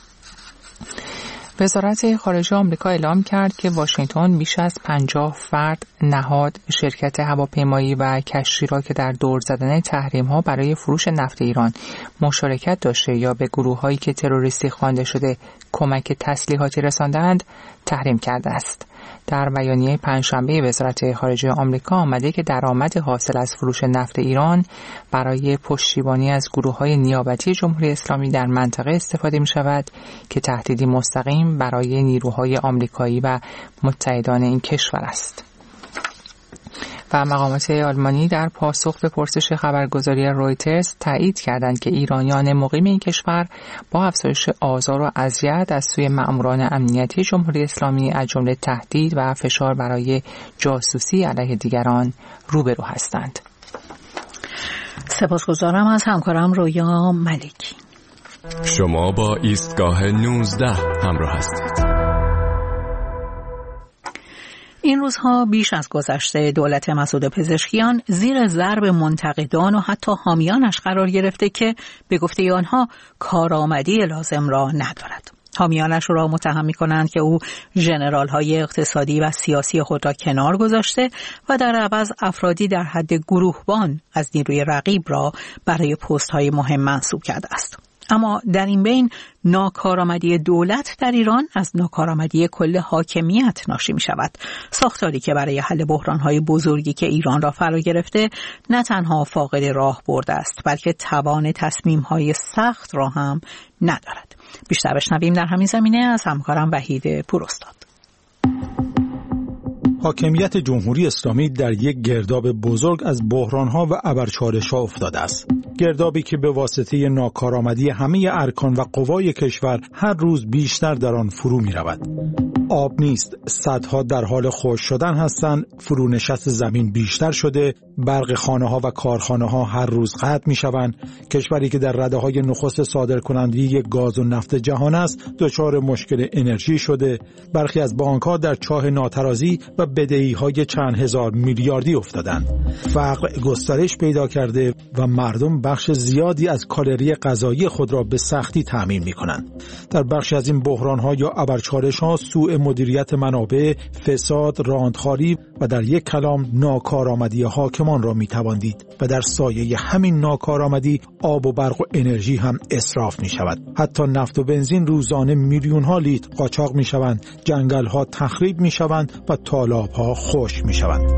وزارت خارجه آمریکا اعلام کرد که واشنگتن بیش از پنجاه فرد، نهاد، شرکت هواپیمایی و کشتی را که در دور زدن تحریم‌ها برای فروش نفت ایران مشارکت داشته یا به گروه‌هایی که تروریستی خوانده شده کمک تسلیحاتی رساندند تحریم کرده است. در بیانیه پنجشنبه وزارت خارجه آمریکا آمده که درآمد حاصل از فروش نفت ایران برای پشتیبانی از گروه‌های نیابتی جمهوری اسلامی در منطقه استفاده می‌شود که تهدیدی مستقیم برای نیروهای آمریکایی و متحدان این کشور است. و مقامات آلمانی در پاسخ به پرسش خبرگزاری رویترز تایید کردند که ایرانیان مقیم این کشور با افزایش آزار و اذیت از سوی مأموران امنیتی جمهوری اسلامی از جمله تهدید و فشار برای جاسوسی علیه دیگران روبرو هستند. سپاسگزارم از همکارم رویا ملکی. شما با ایستگاه نوزده همراه هستید. این روزها بیش از گذشته دولت مسعود پزشکیان زیر ضرب منتقدان و حتی حامیانش قرار گرفته که به گفته آنها کارآمدی لازم را ندارد. حامیانش را متهم می‌کنند که او ژنرال‌های اقتصادی و سیاسی خود را کنار گذاشته و در عوض افرادی در حد گروهبان از نیروی رقیب را برای پست‌های مهم منصوب کرده است. اما در این بین ناکارآمدی دولت در ایران از ناکارآمدی کل حاکمیت ناشی می شود. ساختاری که برای حل بحران‌های بزرگی که ایران را فرا گرفته نه تنها فاقد راه برده است، بلکه توان تصمیم‌های سخت را هم ندارد. بیشتر بشنویم در همین زمینه از همکارم وحید پوراستاد. حاکمیت جمهوری اسلامی در یک گرداب بزرگ از بحران‌ها و ابرچالش‌ها افتاده است. گردابی که به واسطه ناکارآمدی همه ارکان و قوای کشور هر روز بیشتر در آن فرو می‌رود. آب نیست، سدها در حال خشک شدن هستند، فرونشست زمین بیشتر شده، برق خانه‌ها و کارخانه‌ها هر روز قطع می‌شوند. کشوری که در رده‌های نخست صادرکننده گاز و نفت جهان است، دچار مشکل انرژی شده. برخی از بانک‌ها در چاه ناترازی و بدهی‌های چند هزار میلیاردی افتادند. فقر گسترش پیدا کرده و مردم بخش زیادی از کالری غذایی خود را به سختی تأمین می‌کنند. در بخشی از این بحران‌ها یا ابرچالش‌ها سوء مدیریت منابع، فساد، راندخواری و در یک کلام ناکارآمدی حاکمان را می‌توان دید و در سایه همین ناکارآمدی آب و برق و انرژی هم اسراف می‌شود. حتی نفت و بنزین روزانه میلیون‌ها لیتر قاچاق می‌شوند، جنگل‌ها تخریب می‌شوند و تالاب‌ها خشک می‌شوند.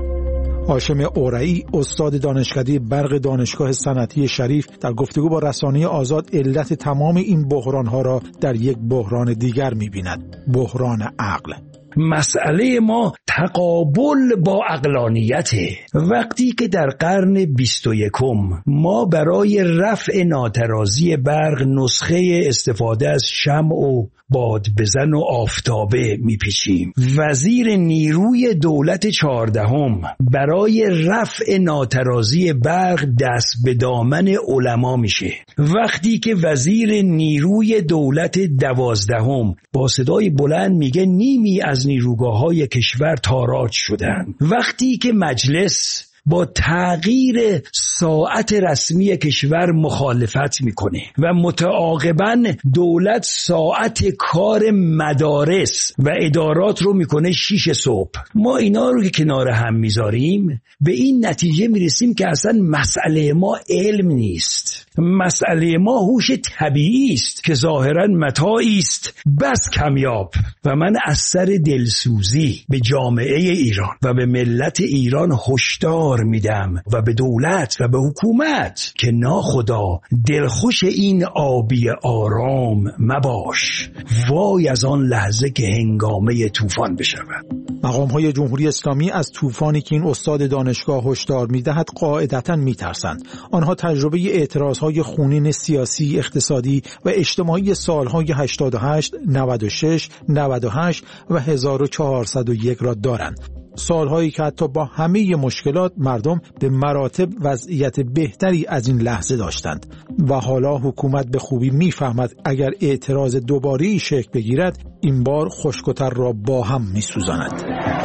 هاشم اورئی، استاد دانشکده برق دانشگاه صنعتی شریف، در گفتگو با رسانه آزاد علت تمام این بحران‌ها را در یک بحران دیگر می‌بیند: بحران عقل. مسئله ما تقابل با عقلانیته. وقتی که در قرن بیست و یکم ما برای رفع ناترازی برق نسخه استفاده از شمع و باد بزن و آفتابه میپیچیم، وزیر نیروی دولت چهاردهم برای رفع ناترازی برق دست به دامن علما میشه. وقتی که وزیر نیروی دولت دوازدهم با صدای بلند میگه نیمی از نیروگاه‌های کشور تاراج شدن. وقتی که مجلس با تغییر ساعت رسمی کشور مخالفت میکنه و متعاقباً دولت ساعت کار مدارس و ادارات رو میکنه شیش صبح، ما اینا رو که کنار هم میذاریم به این نتیجه میرسیم که اصلا مسئله ما علم نیست، مسئله ما هوش طبیعی است که ظاهراً متاعی است بس کمیاب. و من از سر دلسوزی به جامعه ایران و به ملت ایران هشدار میدم و به دولت و به حکومت که ناخدا دلخوش این آبی آرام مباش، وای از آن لحظه که هنگامه طوفان بشود. مقام‌های جمهوری اسلامی از طوفانی که این استاد دانشگاه هشدار می‌دهد قاعدتاً می‌ترسند. آنها تجربه اعتراض‌های خونین سیاسی، اقتصادی و اجتماعی سال‌های هشتاد و هشت، نود و شش، نود و هشت و هزار و چهارصد و یک را دارند. سالهایی که حتی با همه مشکلات مردم به مراتب وضعیت بهتری از این لحظه داشتند و حالا حکومت به خوبی میفهمد اگر اعتراض دوباره شکل بگیرد این بار خشک‌وتر را با هم میسوزاند.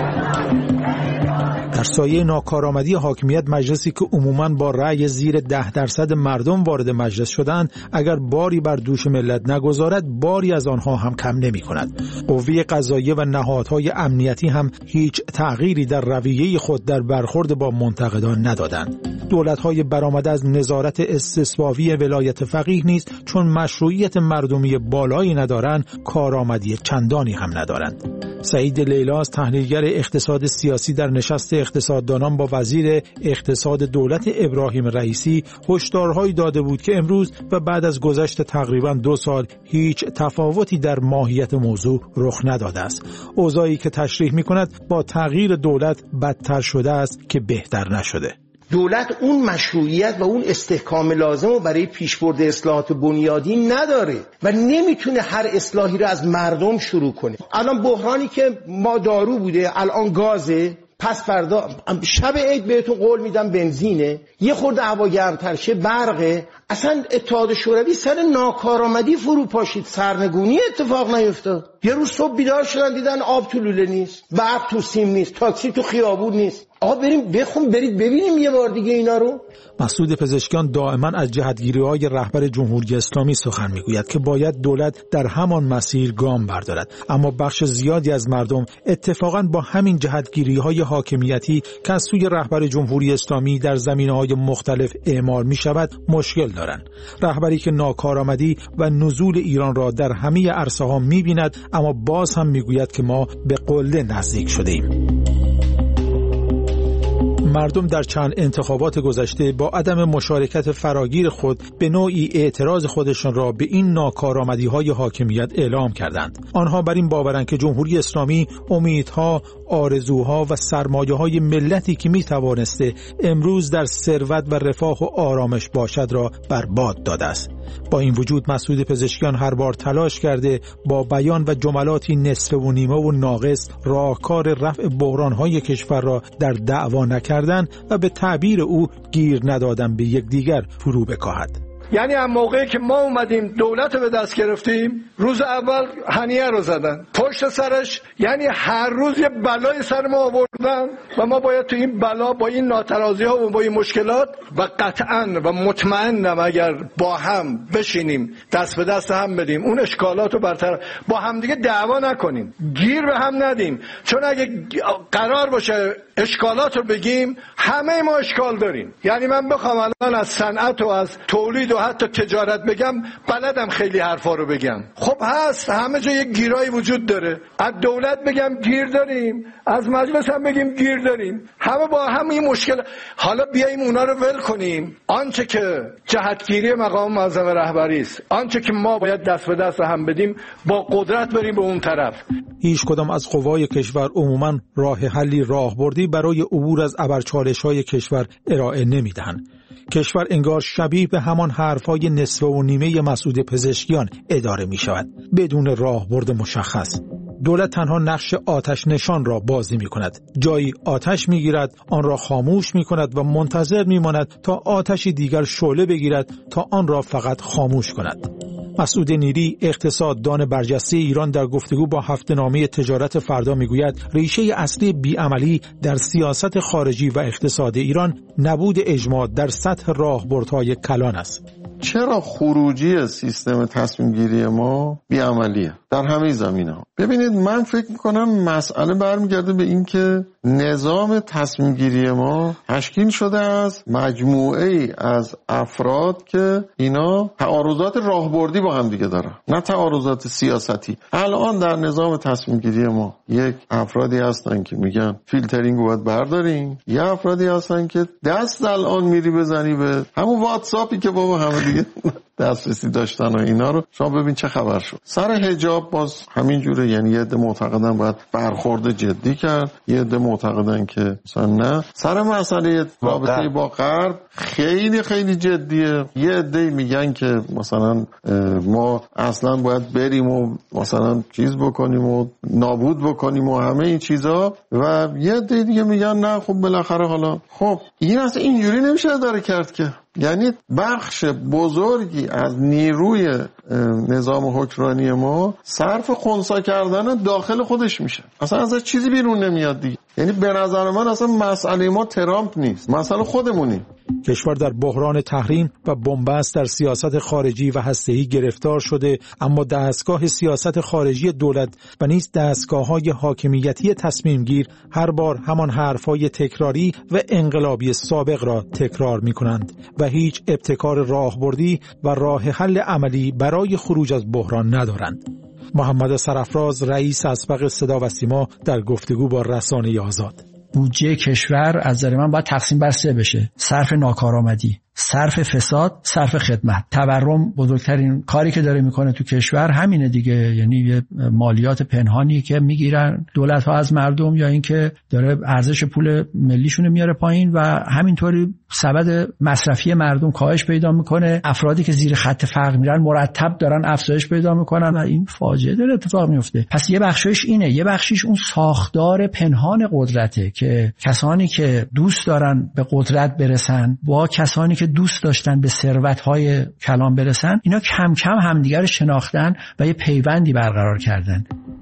در سایه ناکارآمدی حاکمیت، مجلسی که عموماً با رأی زیر ده درصد مردم وارد مجلس شدند، اگر باری بر دوش ملت نگذارد باری از آنها هم کم نمی کند. قوه قضاییه و نهادهای امنیتی هم هیچ تغییری در رویه خود در برخورد با منتقدان ندادند. دولت‌های برآمده از نظارت استثباوی ولایت فقیه نیز چون مشروعیت مردمی بالایی ندارند، کارآمدی چندانی هم ندارند. سعید لیلاس، تحلیلگر اقتصاد سیاسی، در نشست اقتصاددانان با وزیر اقتصاد دولت ابراهیم رئیسی هشدارهایی داده بود که امروز و بعد از گذشت تقریباً دو سال هیچ تفاوتی در ماهیت موضوع رخ نداده است. اوضاعی که تشریح می‌کند با تغییر دولت بدتر شده است که بهتر نشده. دولت اون مشروعیت و اون استحکام لازم رو برای پیشبرد اصلاحات بنیادی نداره و نمیتونه هر اصلاحی رو از مردم شروع کنه. الان بحرانی که ما دارو بوده الان گازه، پس فردا شب عید بهتون قول میدم بنزینه، یه خورده هوا گرمتر شه برقه. اصلا اتحاد شوروی سر ناکارآمدی فرو پاشید، سرنگونی اتفاق نیفتاد. یه روز صبح بیدار شدن دیدن آب تو لوله نیست، برق تو سیم نیست، تاکسی تو خیابون نیست. آقا بریم بخون، برید ببینیم یه بار دیگه اینا رو. مسعود پزشکیان دائما از جهتگیری‌های رهبر جمهوری اسلامی سخن میگوید که باید دولت در همان مسیر گام بردارد، اما بخش زیادی از مردم اتفاقاً با همین جهتگیری‌های حاکمیتی که از سوی رهبر جمهوری اسلامی در زمینه‌های مختلف اعمال می‌شود مشکل دارند. رهبری که ناکارآمدی و نزول ایران را در همه عرصه‌ها می‌بیند، اما باز هم میگوید که ما به قله نزدیک شده‌ایم. مردم در چند انتخابات گذشته با عدم مشارکت فراگیر خود به نوعی اعتراض خودشان را به این ناکارآمدی‌های حاکمیت اعلام کردند. آنها بر این باورند که جمهوری اسلامی امیدها، آرزوها و سرمایه‌های ملتی که می‌توانسته امروز در ثروت و رفاه و آرامش باشد را برباد داده است. با این وجود مسعود پزشکیان هر بار تلاش کرده با بیان و جملاتی نصف و نیمه و ناقص راهکار رفع بحران‌های کشور را در دعوا نکردن و به تعبیر او گیر ندادن به یکدیگر فرو بکاهد. یعنی هم موقعی که ما اومدیم دولت رو به دست گرفتیم، روز اول هنیه رو زدن، پشت سرش یعنی هر روز یه بلای سر ما آوردن و ما باید تو این بلا با این ناترازی ها و با این مشکلات و قطعاً و مطمئنم اگر با هم بشینیم دست به دست هم بدیم اون اشکالات رو برطرف، با هم دیگه دعوا نکنیم، گیر به هم ندیم، چون اگه قرار باشه اشکالات رو بگیم همه ما اشکال داریم. یعنی من بخوام الان از صنعت و از تولید و حتی تجارت بگم، بلدم خیلی حرفا رو بگم، خب هست همه جا یک گیرایی وجود داره. از دولت بگم گیر داریم، از مجلس هم بگیم گیر داریم، همه با هم این مشکل. حالا بیاییم اونا رو ول کنیم. آنچه که جهتگیری مقام معظم رهبری است، آنچه که ما باید دست به دست هم بدیم، با قدرت بریم به اون طرف. هیچ کدام از قوای کشور عموماً راه حلی راهبردی برای عبور از ابرچالش‌های کشور ارائه نمی‌دهند. کشور انگار شبیه به همان حرفای نصف و نیمه مسعود پزشکیان اداره می شود، بدون راهبرد مشخص. دولت تنها نقش آتش نشان را بازی می کند. جایی آتش می گیرد، آن را خاموش می کند و منتظر می ماند تا آتشی دیگر شعله بگیرد تا آن را فقط خاموش کند. مسعود نیری، اقتصاددان برجسته ایران، در گفتگو با هفته‌نامه تجارت فردا میگوید ریشه اصلی بیعملی در سیاست خارجی و اقتصاد ایران نبود اجماع در سطح راهبردهای کلان است. چرا خروجی سیستم تصمیم گیری ما بیعملیه در همه زمینه‌ها؟ ببینید، من فکر میکنم مسئله برمیگرده به این که نظام تصمیم گیری ما تشکیل شده از مجموعه ای از افراد که اینا تعارضات راهبردی با هم دیگه دارن، نه تعارضات سیاستی. الان در نظام تصمیم گیری ما یک افرادی هستن که میگن فیلترینگ رو باید برداریم، یه افرادی هستن که دست الان میری بزنی به همون واتساپی که بابا همه دیگه دسترسی داشتن و اینا رو، شما ببین چه خبر شد. سر حجاب باز همین جوره، یعنی یه عده معتقدن باید برخورد جدی کرد، یه عده معتقدن که مثلا نه. سر مسئله رابطه با غرب خیلی خیلی جدیه. یه عده میگن که مثلا ما اصلا باید بریم و مثلا چیز بکنیم و نابود بکنیم و همه این چیزا، و یه عده دیگه میگن نه خب بالاخره حالا خب این اصلا اینجوری نمیشه اداره کرد که. یعنی بخش بزرگی از نیروی نظام حکمرانی ما صرف خنثی کردن داخل خودش میشه، اصلا از چیزی بیرون نمیاد دیگه. یعنی به نظر من اصلا مسئله ما ترامپ نیست، مسئله خودمونی. کشور در بحران تحریم و بنبست در سیاست خارجی و هسته‌ای گرفتار شده، اما دستگاه سیاست خارجی دولت و نیز دستگاه‌های حاکمیتی تصمیم گیر هر بار همان حرف‌های تکراری و انقلابی سابق را تکرار می‌کنند و هیچ ابتکار راهبردی و راه حل عملی برای خروج از بحران ندارند. محمد سرافراز، رئیس اسبق صدا و سیما، در گفتگو با رسانه آزاد: بودجه کشور از نظر من باید تقسیم بر سه بشه: صرف ناکارآمدی، صرف فساد، صرف خدمت. تورم بزرگترین کاری که داره میکنه تو کشور همینه دیگه، یعنی یه مالیات پنهانی که میگیرن دولت ها از مردم، یا اینکه داره ارزش پول ملیشون میاره پایین و همینطوری سبد مصرفی مردم کاهش پیدا میکنه. افرادی که زیر خط فقر میرن مرتب دارن افزایش پیدا میکنن و این فاجعه داره اتفاق میفته. پس یه بخشش اینه، یه بخشش اون ساختار پنهان قدرته که کسانی که دوست دارن به قدرت برسن با کسانی که دوست داشتن به ثروت‌های کلان برسن، اینا کم کم همدیگر رو شناختن و یه پیوندی برقرار کردن.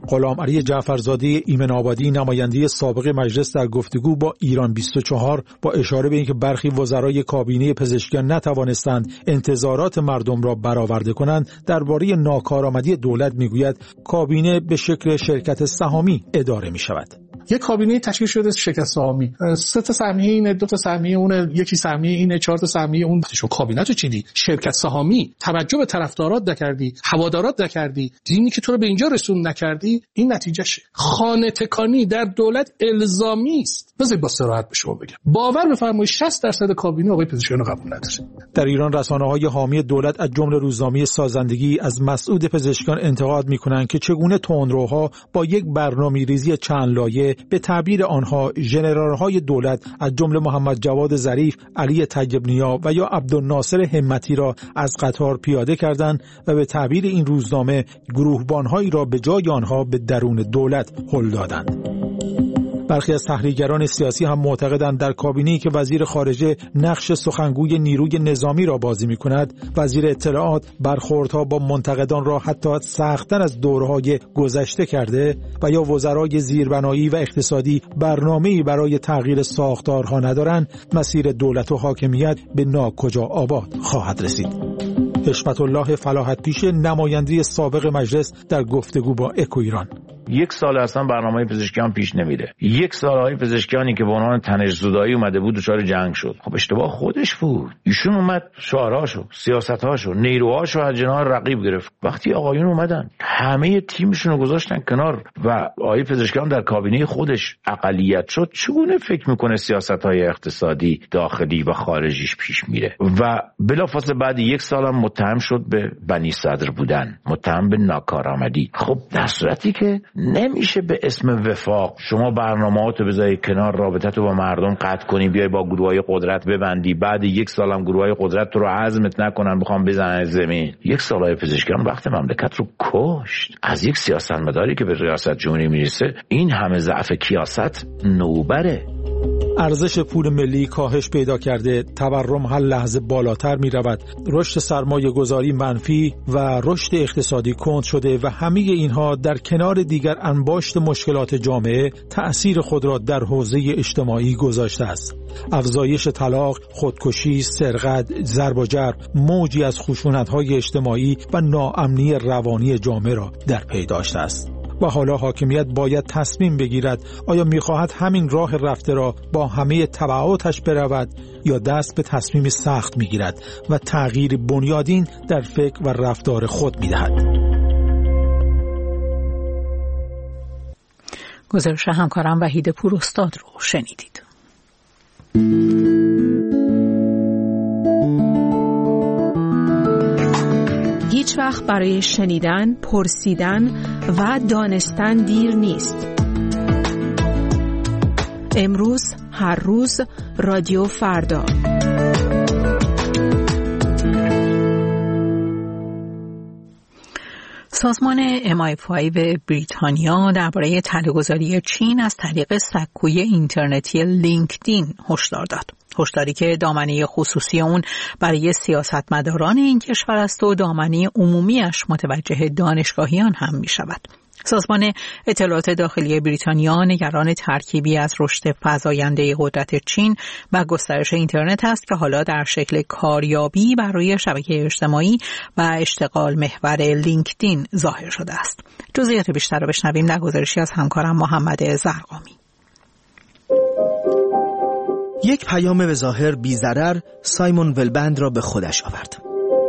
غلام علی جعفرزاده ایمن آبادی نماینده سابق مجلس در گفتگو با ایران بیست و چهار با اشاره به اینکه برخی وزرای کابینه پزشکیان نتوانستند انتظارات مردم را برآورده کنند درباره ناکارآمدی دولت میگوید کابینه به شکل شرکت سهامی اداره می شود. یک کابینه تشکیل شده شرکت سهامی، سه تا سهمیه اینه، دو تا سهمیه اونه، یکی سهمیه اینه، چهار تا سهمیه اون. شو کابینه تو چیدی؟ شرکت سهامی. توجه به طرفدارات نکردی، هوادارات نکردی، دینی که تو رو به اینجا رسون نکردی، این نتیجهشه. خانه تکانی در دولت الزامی است. بذار با صراحت به شما بگم. باور بفرمایید شصت درصد کابینه آقای پزشکیان قبول نداره. در ایران رسانه‌های حامی دولت از جمله روزنامه سازندگی از مسعود پزشکیان انتقاد می‌کنند که چگونه تندروها با یک برنامه‌ریزی چند لایه به تعبیر آنها ژنرال‌های دولت از جمله محمد جواد ظریف، علی طیب نیا و یا عبدالناصر همتی را از قطار پیاده کردند و به تعبیر این روزنامه گروهبان‌هایی را به جای آنها به درون دولت هل دادند. برخی از تحلیلگران سیاسی هم معتقدند در کابینه‌ای که وزیر خارجه نقش سخنگوی نیروی نظامی را بازی می‌کند، وزیر اطلاعات برخوردها با منتقدان را حتی سخت‌تر از دورهای گذشته کرده و یا وزرای زیربنایی و اقتصادی برنامه‌ای برای تغییر ساختارها ندارند، مسیر دولت و حاکمیت به ناکجا آباد خواهد رسید. حشمت الله فلاحت پیش نماینده سابق مجلس در گفتگو با اکو ایران: یک سال اصلا برنامه پزشکیان پیش نمیره. یک سال های پزشکیانی که به عنوان تنش‌زدایی اومده بود دچار جنگ شد. خب اشتباه خودش بود. ایشون اومد شعارهاشو، سیاستهاشو، نیروهاشو از جناح رقیب گرفت. وقتی آقایون اومدن همه تیمشون رو گذاشتن کنار و آقای پزشکیان در کابینه خودش اقلیت شد، چگونه فکر میکنه سیاست‌های اقتصادی داخلی و خارجیش پیش میره؟ و بلافاصله بعد یک سالم متهم شد به بنی صدر بودن، متهم به ناکارآمدی. خب در صورتی که نمیشه به اسم وفاق شما برنامه‌هاتو بذاری کنار، رابطتو با مردم قطع کنی، بیای با گروهای قدرت ببندی، بعد یک سالم گروهای قدرت تو رو عزمت نکنن بخوام بزنن زمین. یک سالای پزشکیان وقت مملکت رو کشت. از یک سیاستمداری که به ریاست جمهوری میرسه این همه ضعف کیاست نوبره. ارزش پول ملی کاهش پیدا کرده، تورم هر لحظه بالاتر می رود، رشد سرمایه گذاری منفی و رشد اقتصادی کند شده و همه اینها در کنار دیگر انباشت مشکلات جامعه تأثیر خود را در حوزه اجتماعی گذاشته است. افزایش طلاق، خودکشی، سرقت، ضرب و جرح موجی از خشونت‌های اجتماعی و ناامنی روانی جامعه را در پی داشته است. و حالا حاکمیت باید تصمیم بگیرد آیا می‌خواهد همین راه رفته را با همه تبعاتش برود یا دست به تصمیم سخت می‌گیرد و تغییر بنیادین در فکر و رفتار خود می‌دهد. گزارش همکارم وحید پوراستاد رو شنیدید. هیچ وقت برای شنیدن، پرسیدن و دانستن دیر نیست. امروز، هر روز، رادیو فردا. سازمان ام آی پنج بریتانیا درباره طلب‌گذاری چین از طریق سکوی اینترنتی لینکدین هشدار داد. هشداری که دامنه خصوصی اون برای سیاستمداران این کشور است و دامنه عمومیش متوجه دانشگاهیان هم می شود. سازمان اطلاعات داخلی بریتانیا نگران ترکیبی از رشد فزاینده قدرت چین و گسترش اینترنت است که حالا در شکل کاریابی برای شبکه اجتماعی و اشتغال محور لینکدین ظاهر شده است. جزئیات بیشتر را بشنویم در گزارشی از همکارم محمد زرقامی. یک پیام به ظاهر بی‌ضرر سایمون ولبند را به خودش آورد.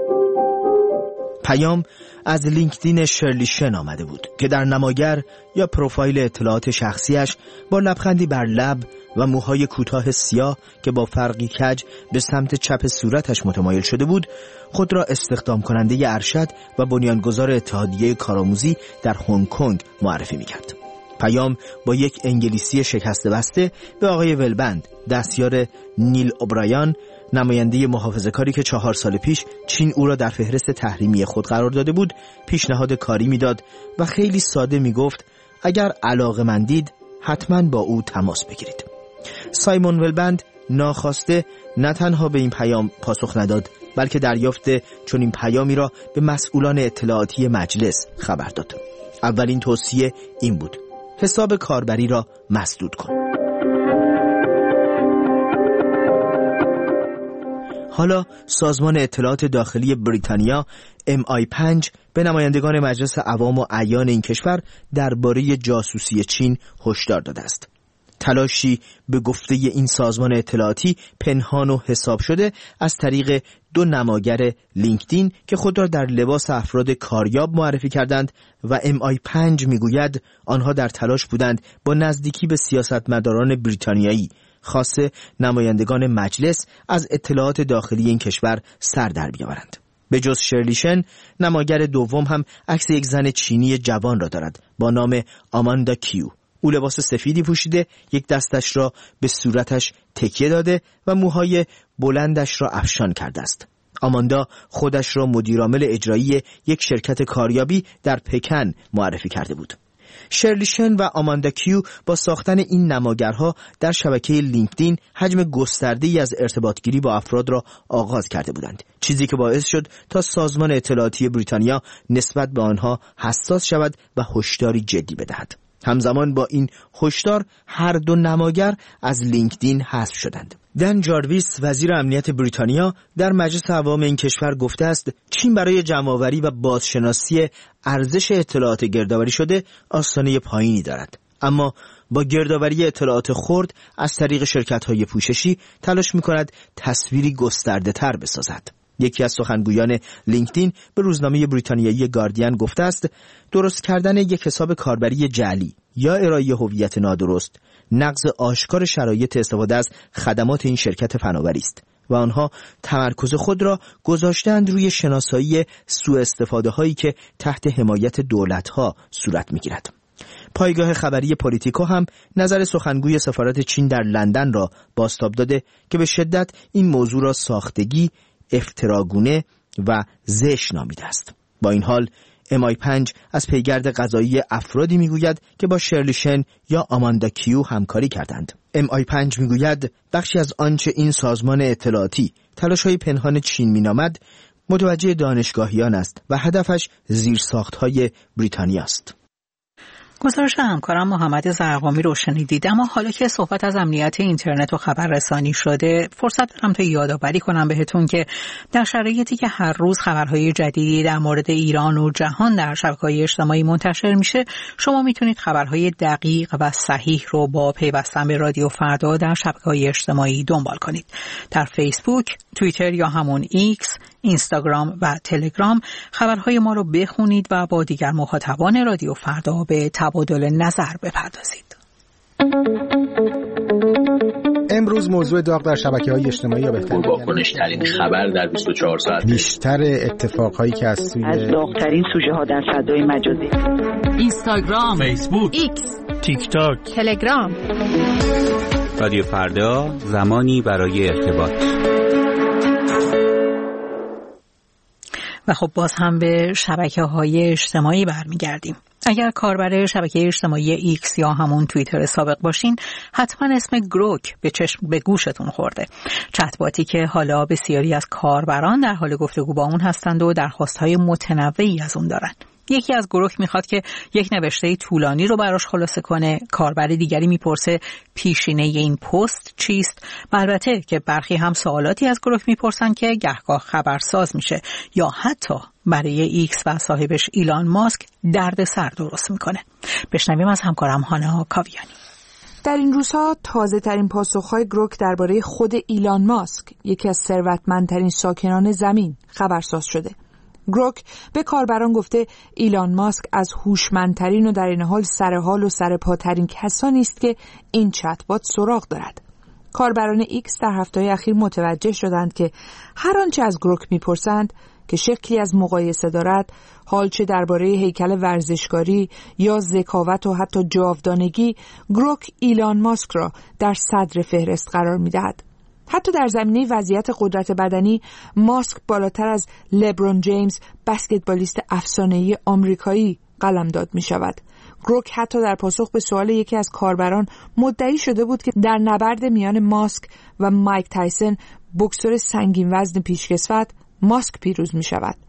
پیام از لینکدین شرلی شن آمده بود که در نماگر یا پروفایل اطلاعات شخصیش با لبخندی بر لب و موهای کوتاه سیاه که با فرقی کج به سمت چپ صورتش متمایل شده بود خود را استخدام کننده ارشد و بنیانگذار اتحادیه کارآموزی در هنگ کنگ معرفی می‌کرد. پیام با یک انگلیسی شکسته بسته به آقای ولبند، دستیار نیل اوبرایان، نماینده محافظه‌کاری که چهار سال پیش چین او را در فهرست تحریمی خود قرار داده بود، پیشنهاد کاری میداد و خیلی ساده میگفت اگر علاقه‌مندید حتما با او تماس بگیرید. سایمون ولبند ناخواسته نه تنها به این پیام پاسخ نداد، بلکه دریافت چون این پیامی را به مسئولان اطلاعاتی مجلس خبر داد. اولین توصیه این بود: حساب کاربری را مسدود کن. حالا سازمان اطلاعات داخلی بریتانیا ام آی پنج به نمایندگان مجلس عوام و اعیان این کشور درباره جاسوسی چین هشدار داده است. تلاشی به گفته این سازمان اطلاعاتی پنهان و حساب شده از طریق دو نماگر لینکدین که خود را در لباس افراد کاریاب معرفی کردند و ام آی پنج میگوید آنها در تلاش بودند با نزدیکی به سیاستمداران بریتانیایی خاصه نمایندگان مجلس از اطلاعات داخلی این کشور سر در بیاورند. به جز شرلیشن، نماگر دوم هم عکس یک زن چینی جوان را دارد با نام آماندا کیو. او لباس سفیدی پوشیده، یک دستش را به صورتش تکیه داده و موهای بلندش را افشان کرده است. آماندا خودش را مدیرعامل اجرایی یک شرکت کاریابی در پکن معرفی کرده بود. شرلیشن و آماندا کیو با ساختن این نماگرها در شبکه لینکدین حجم گسترده‌ای از ارتباطگیری با افراد را آغاز کرده بودند، چیزی که باعث شد تا سازمان اطلاعاتی بریتانیا نسبت به آنها حساس شود و هشداری جدی بدهد. همزمان با این هشدار هر دو نماگر از لینکدین حذف شدند. دن جارویس وزیر امنیت بریتانیا در مجلس عوام این کشور گفته است چین برای جمع‌آوری و بازشناسی ارزش اطلاعات گردآوری شده آستانه پایینی دارد، اما با گردآوری اطلاعات خرد از طریق شرکت‌های پوششی تلاش می‌کند تصویری گسترده‌تر بسازد. یکی از سخنگویان لینکدین به روزنامه بریتانیایی گاردین گفته است درست کردن یک حساب کاربری جعلی یا ارائه هویت نادرست نقض آشکار شرایط استفاده از خدمات این شرکت فناوری است و آنها تمرکز خود را گذاشتند روی شناسایی سوء استفاده هایی که تحت حمایت دولت ها صورت می گیرد. پایگاه خبری پولیتیکو هم نظر سخنگوی سفارت چین در لندن را بازتاب داده که به شدت این موضوع را ساختگی، افتراگونه و زشت نامیده است. با این حال ام آی پنج از پیگرد قضایی افرادی میگوید که با شرلیشن یا آماندا کیو همکاری کردند. ام آی پنج میگوید بخشی از آنچه این سازمان اطلاعاتی تلاش‌های پنهان چین مینامد متوجه دانشگاهیان است و هدفش زیرساخت‌های بریتانیا است. گزارش همکارم محمد زرقامی رو شنیدید. اما حالا که صحبت از امنیت اینترنت و خبررسانی شده، فرصت دارم تا یادآوری کنم بهتون که در شرایطی که هر روز خبرهای جدیدی در مورد ایران و جهان در شبکه‌های اجتماعی منتشر میشه، شما میتونید خبرهای دقیق و صحیح رو با پیوستن به رادیو فردا در شبکه‌های اجتماعی دنبال کنید. در فیسبوک، توییتر یا همون ایکس، اینستاگرام و تلگرام خبرهای ما رو بخونید و با دیگر مخاطبان رادیو فردا به تبادل نظر بپردازید. امروز موضوع داغ در شبکه‌های اجتماعی یا بهتر واکنش‌ترین خبر در بیست و چهار ساعت، بیشتر اتفاقهایی که از سوی از داغ‌ترین سوژه‌ها در فضای مجازی، اینستاگرام، فیسبوک، ایکس، تیک تاک، تلگرام. رادیو فردا، زمانی برای ارتباط. و خب باز هم به شبکه‌های اجتماعی برمیگردیم. اگر کاربر شبکه اجتماعی ایکس یا همون توییتر سابق باشین، حتما اسم گروک به چشم به گوشتون خورده. چت‌باتی که حالا بسیاری از کاربران در حال گفتگو با اون هستند و درخواست‌های متنوعی از اون دارن. یکی از گروک میخواد که یک نوشته طولانی رو براش خلاصه کنه، کاربر دیگری میپرسه پیشینه این پست چیست، و البته که برخی هم سوالاتی از گروک میپرسن که گهگاه خبرساز میشه یا حتی برای ایکس و صاحبش ایلان ماسک دردسر درست میکنه. بشنویم از همکارم هانا کاویانی. در این روزها تازه ترین پاسخهای گروک درباره خود ایلان ماسک، یکی از ثروتمندترین ساکنان زمین، خبرساز شده. گروک به کاربران گفته ایلان ماسک از هوشمندترین و در این حال سرحال و سرپاترین کسانی است که این چت‌بات سراغ دارد. کاربران ایکس در هفته‌های اخیر متوجه شدند که هر آنچه از گروک میپرسند که شکلی از مقایسه دارد، حال چه درباره هیکل ورزشکاری یا ذکاوت و حتی جاودانگی، گروک ایلان ماسک را در صدر فهرست قرار میدهد. حتی در زمینه وضعیت قدرت بدنی، ماسک بالاتر از لبرون جیمز، بسکتبالیست افسانه‌ای آمریکایی، قلمداد می شود. گروک حتی در پاسخ به سوال یکی از کاربران مدعی شده بود که در نبرد میان ماسک و مایک تایسون، بوکسور سنگین وزن پیشکسوت، ماسک پیروز می شود.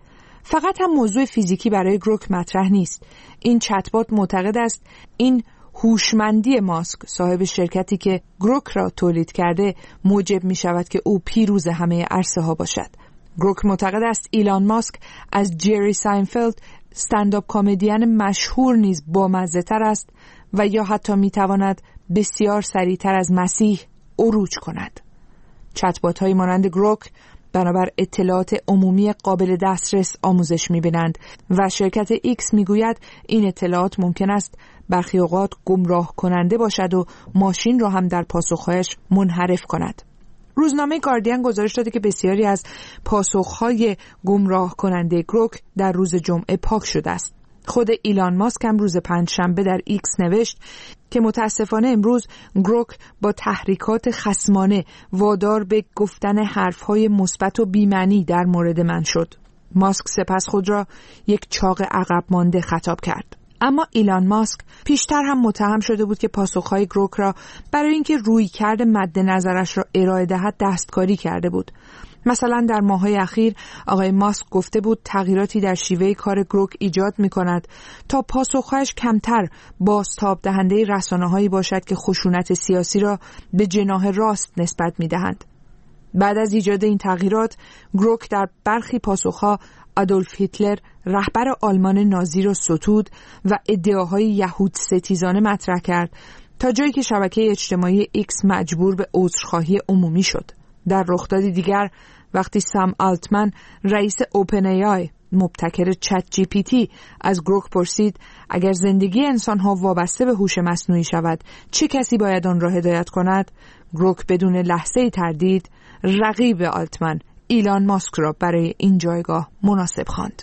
فقط هم موضوع فیزیکی برای گروک مطرح نیست. این چتبات معتقد است این هوشمندی ماسک، صاحب شرکتی که گروک را تولید کرده، موجب می شود که او پیروز همه عرصه ها باشد. گروک معتقد است ایلان ماسک از جری ساینفلد، استندآپ کمدین مشهور نیز بامزه تر است و یا حتی می تواند بسیار سریعتر از مسیح عروج کند. چتبات های مانند گروک بنابر اطلاعات عمومی قابل دسترس آموزش می‌بینند و شرکت ایکس میگوید این اطلاعات ممکن است برخی اوقات گمراه کننده باشد و ماشین را هم در پاسخهایش منحرف کند. روزنامه گاردین گزارش داده که بسیاری از پاسخهای گمراه کننده گروک در روز جمعه پاک شده است. خود ایلان ماسک هم روز پنجشنبه در ایکس نوشت که متاسفانه امروز گروک با تحریکات خصمانه وادار به گفتن حرفهای مثبت و بی‌معنی در مورد من شد. ماسک سپس خود را یک چاق عقب مانده خطاب کرد. اما ایلان ماسک پیشتر هم متهم شده بود که پاسخهای گروک را برای اینکه رویکرد مد نظرش را ارائه دهد دستکاری کرده بود. مثلا در ماه‌های اخیر آقای ماسک گفته بود تغییراتی در شیوه کار گروک ایجاد می‌کند تا پاسخهایش کمتر بازتاب دهنده رسانه‌هایی باشد که خشونت سیاسی را به جناح راست نسبت می‌دهند. بعد از ایجاد این تغییرات، گروک در برخی پاسخها آدولف هیتلر رهبر آلمان نازی را ستود و ادعاهای یهود ستیزانه مطرح کرد تا جایی که شبکه اجتماعی ایکس مجبور به عذرخواهی عمومی شد. در رخدادی دیگر وقتی سام آلتمن رئیس اوپن ای آی مبتکر چت جی پی تی از گروک پرسید اگر زندگی انسان‌ها وابسته به هوش مصنوعی شود چه کسی باید آن را هدایت کند، گروک بدون لحظه‌ای تردید رقیب آلتمن ایلان ماسک را برای این جایگاه مناسب خواند.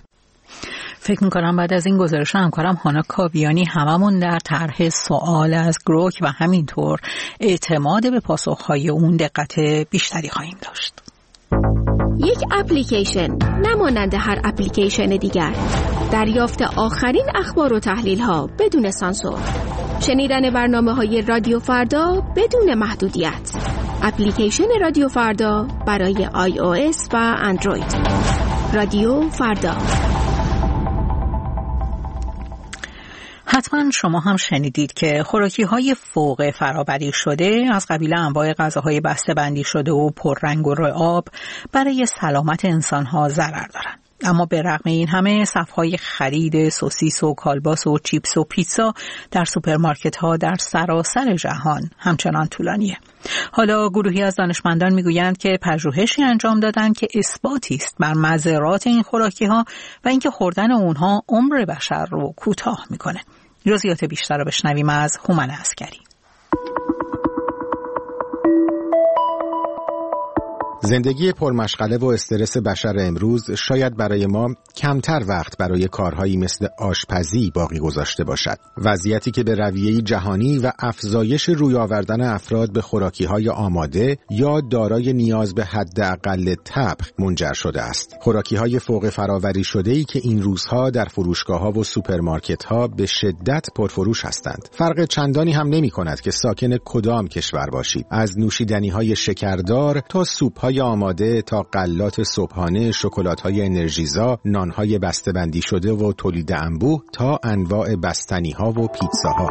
فکر میکنم بعد از این گزارش همکارم هانا کاویانی هممون در طرح سوال از گروک و همینطور اعتماد به پاسخهای اون دقت بیشتری خواهیم داشت. یک اپلیکیشن نمانند هر اپلیکیشن دیگر، دریافت آخرین اخبار و تحلیل ها بدون سانسور، شنیدن برنامه های رادیو فردا بدون محدودیت. اپلیکیشن رادیو فردا برای آی او اس و اندروید. رادیو فردا. حتما شما هم شنیدید که خوراکی‌های فوق فرآوری شده از قبیل انواع غذاهای بسته‌بندی شده و پررنگ و رعاب برای سلامت انسان‌ها ضرر دارند. اما به رغم این همه صف‌های خرید سوسیس و کالباس و چیپس و پیتزا در سوپرمارکت‌ها در سراسر جهان همچنان طولانیه. حالا گروهی از دانشمندان میگویند که پژوهشی انجام دادند که اثباتی است بر مضرات این خوراکی‌ها و اینکه خوردن اونها عمر بشر رو کوتاه میکنه. جزئیات بیشتر رو بشنویم از هومن عسکری. زندگی پرمشغله و استرس بشر امروز شاید برای ما کمتر وقت برای کارهایی مثل آشپزی باقی گذاشته باشد. وضعیتی که به رویه‌ای جهانی و افزایش روی آوردن افراد به خوراکی‌های آماده یا دارای نیاز به حداقل طبخ منجر شده است. خوراکی‌های فوق فرآوری شده‌ای که این روزها در فروشگاه‌ها و سوپرمارکت‌ها به شدت پرفروش هستند. فرق چندانی هم نمی‌کند که ساکن کدام کشور باشید. از نوشیدنی‌های شکردار تا سوپ‌های آماده تا غلات صبحانه، شکلات‌های انرژیزا، نان‌های بسته‌بندی شده و تولید انبوه تا انواع بستنی‌ها و پیتزاها.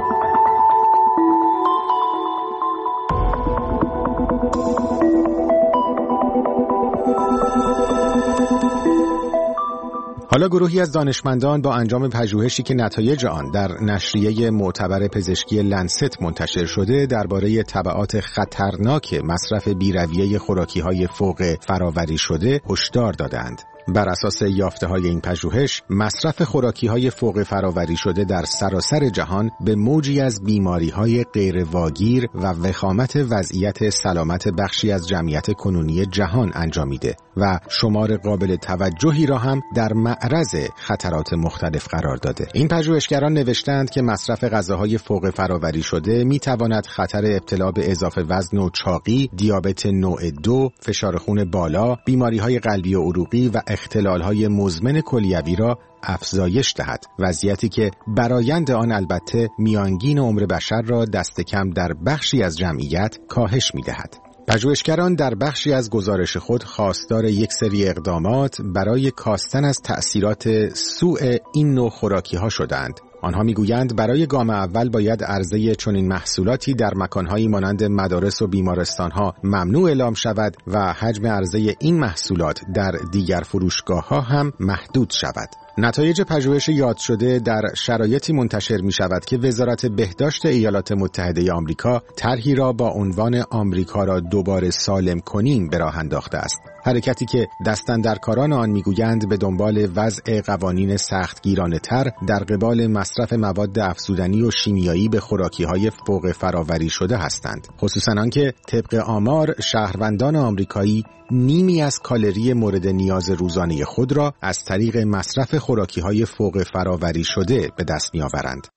حالا گروهی از دانشمندان با انجام پژوهشی که نتایج آن در نشریه معتبر پزشکی لنست منتشر شده درباره تبعات خطرناک مصرف بی‌رویه خوراکی‌های فوق فرآوری شده هشدار دادند. بر اساس یافته‌های این پژوهش، مصرف خوراکی‌های فوق فرآوری شده در سراسر جهان به موجی از بیماری‌های غیرواگیر و وخامت وضعیت سلامت بخشی از جمعیت کنونی جهان انجامیده و شمار قابل توجهی را هم در معرض خطرات مختلف قرار داده. این پژوهشگران نوشتند که مصرف غذاهای فوق فرآوری شده می‌تواند خطر ابتلا به اضافه وزن و چاقی، دیابت نوع دو، فشار خون بالا، بیماری‌های قلبی و عروقی و اختلال‌های مزمن کلیوی را افزایش دهد، وضعیتی که برآیند آن البته میانگین عمر بشر را دست کم در بخشی از جمعیت کاهش می‌دهد. پژوهشگران در بخشی از گزارش خود خواستار یک سری اقدامات برای کاستن از تأثیرات سوء این نوع خوراکی‌ها شدند. آنها میگویند برای گام اول باید عرضه چنین محصولاتی در مکانهایی مانند مدارس و بیمارستانها ممنوع اعلام شود و حجم عرضه این محصولات در دیگر فروشگاه‌ها هم محدود شود. نتایج پژوهش یاد شده در شرایطی منتشر می شود که وزارت بهداشت ایالات متحده آمریکا طرحی را با عنوان آمریکا را دوباره سالم کنیم به راه انداخته است. حرکتی که دستاندرکاران آن میگویند به دنبال وضع قوانین سختگیرانه‌تر در قبال مصرف مواد افزودنی و شیمیایی به خوراکی‌های فوق فراوری شده هستند. خصوصاً آنکه طبق آمار شهروندان آمریکایی نیمی از کالری مورد نیاز روزانه خود را از طریق مصرف خوراکی‌های فوق فراوری شده به دست می‌آورند.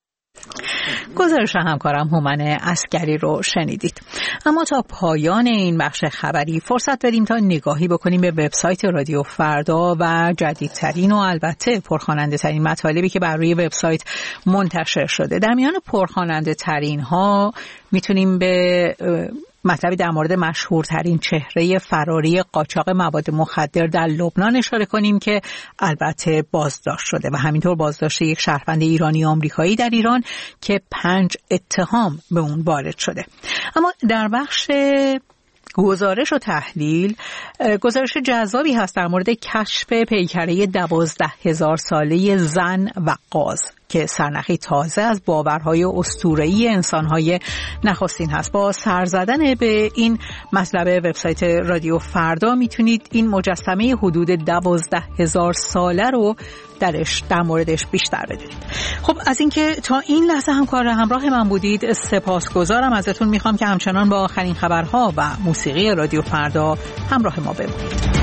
گزارش همکارم هومن عسگری رو شنیدید. اما تا پایان این بخش خبری فرصت بدیم تا نگاهی بکنیم به وبسایت رادیو فردا و جدیدترین و البته پرخواننده ترین مطالبی که بر روی وبسایت منتشر شده. در میان پرخواننده ترین ها میتونیم به مطلبی در مورد مشهورترین چهره فراری قاچاق مواد مخدر در لبنان اشاره کنیم که البته بازداشت شده و همینطور بازداشت یک شهروند ایرانی آمریکایی در ایران که پنج اتهام به اون وارد شده. اما در بخش گزارش و تحلیل گزارش جذابی هست در مورد کشف پیکره دوازده هزار ساله زن و قاز که سرنخی تازه از باورهای اسطوره‌ای انسان‌های نخستین هست. با سر زدن به این مطلب وبسایت رادیو فردا میتونید این مجسمه حدود دوازده هزار ساله رو درش در موردش بیشتر بدونید. خب از اینکه تا این لحظه همکار همراه من بودید سپاسگزارم ازتون. میخوام که همچنان با آخرین خبرها و موسیقی رادیو فردا همراه ما بمونید.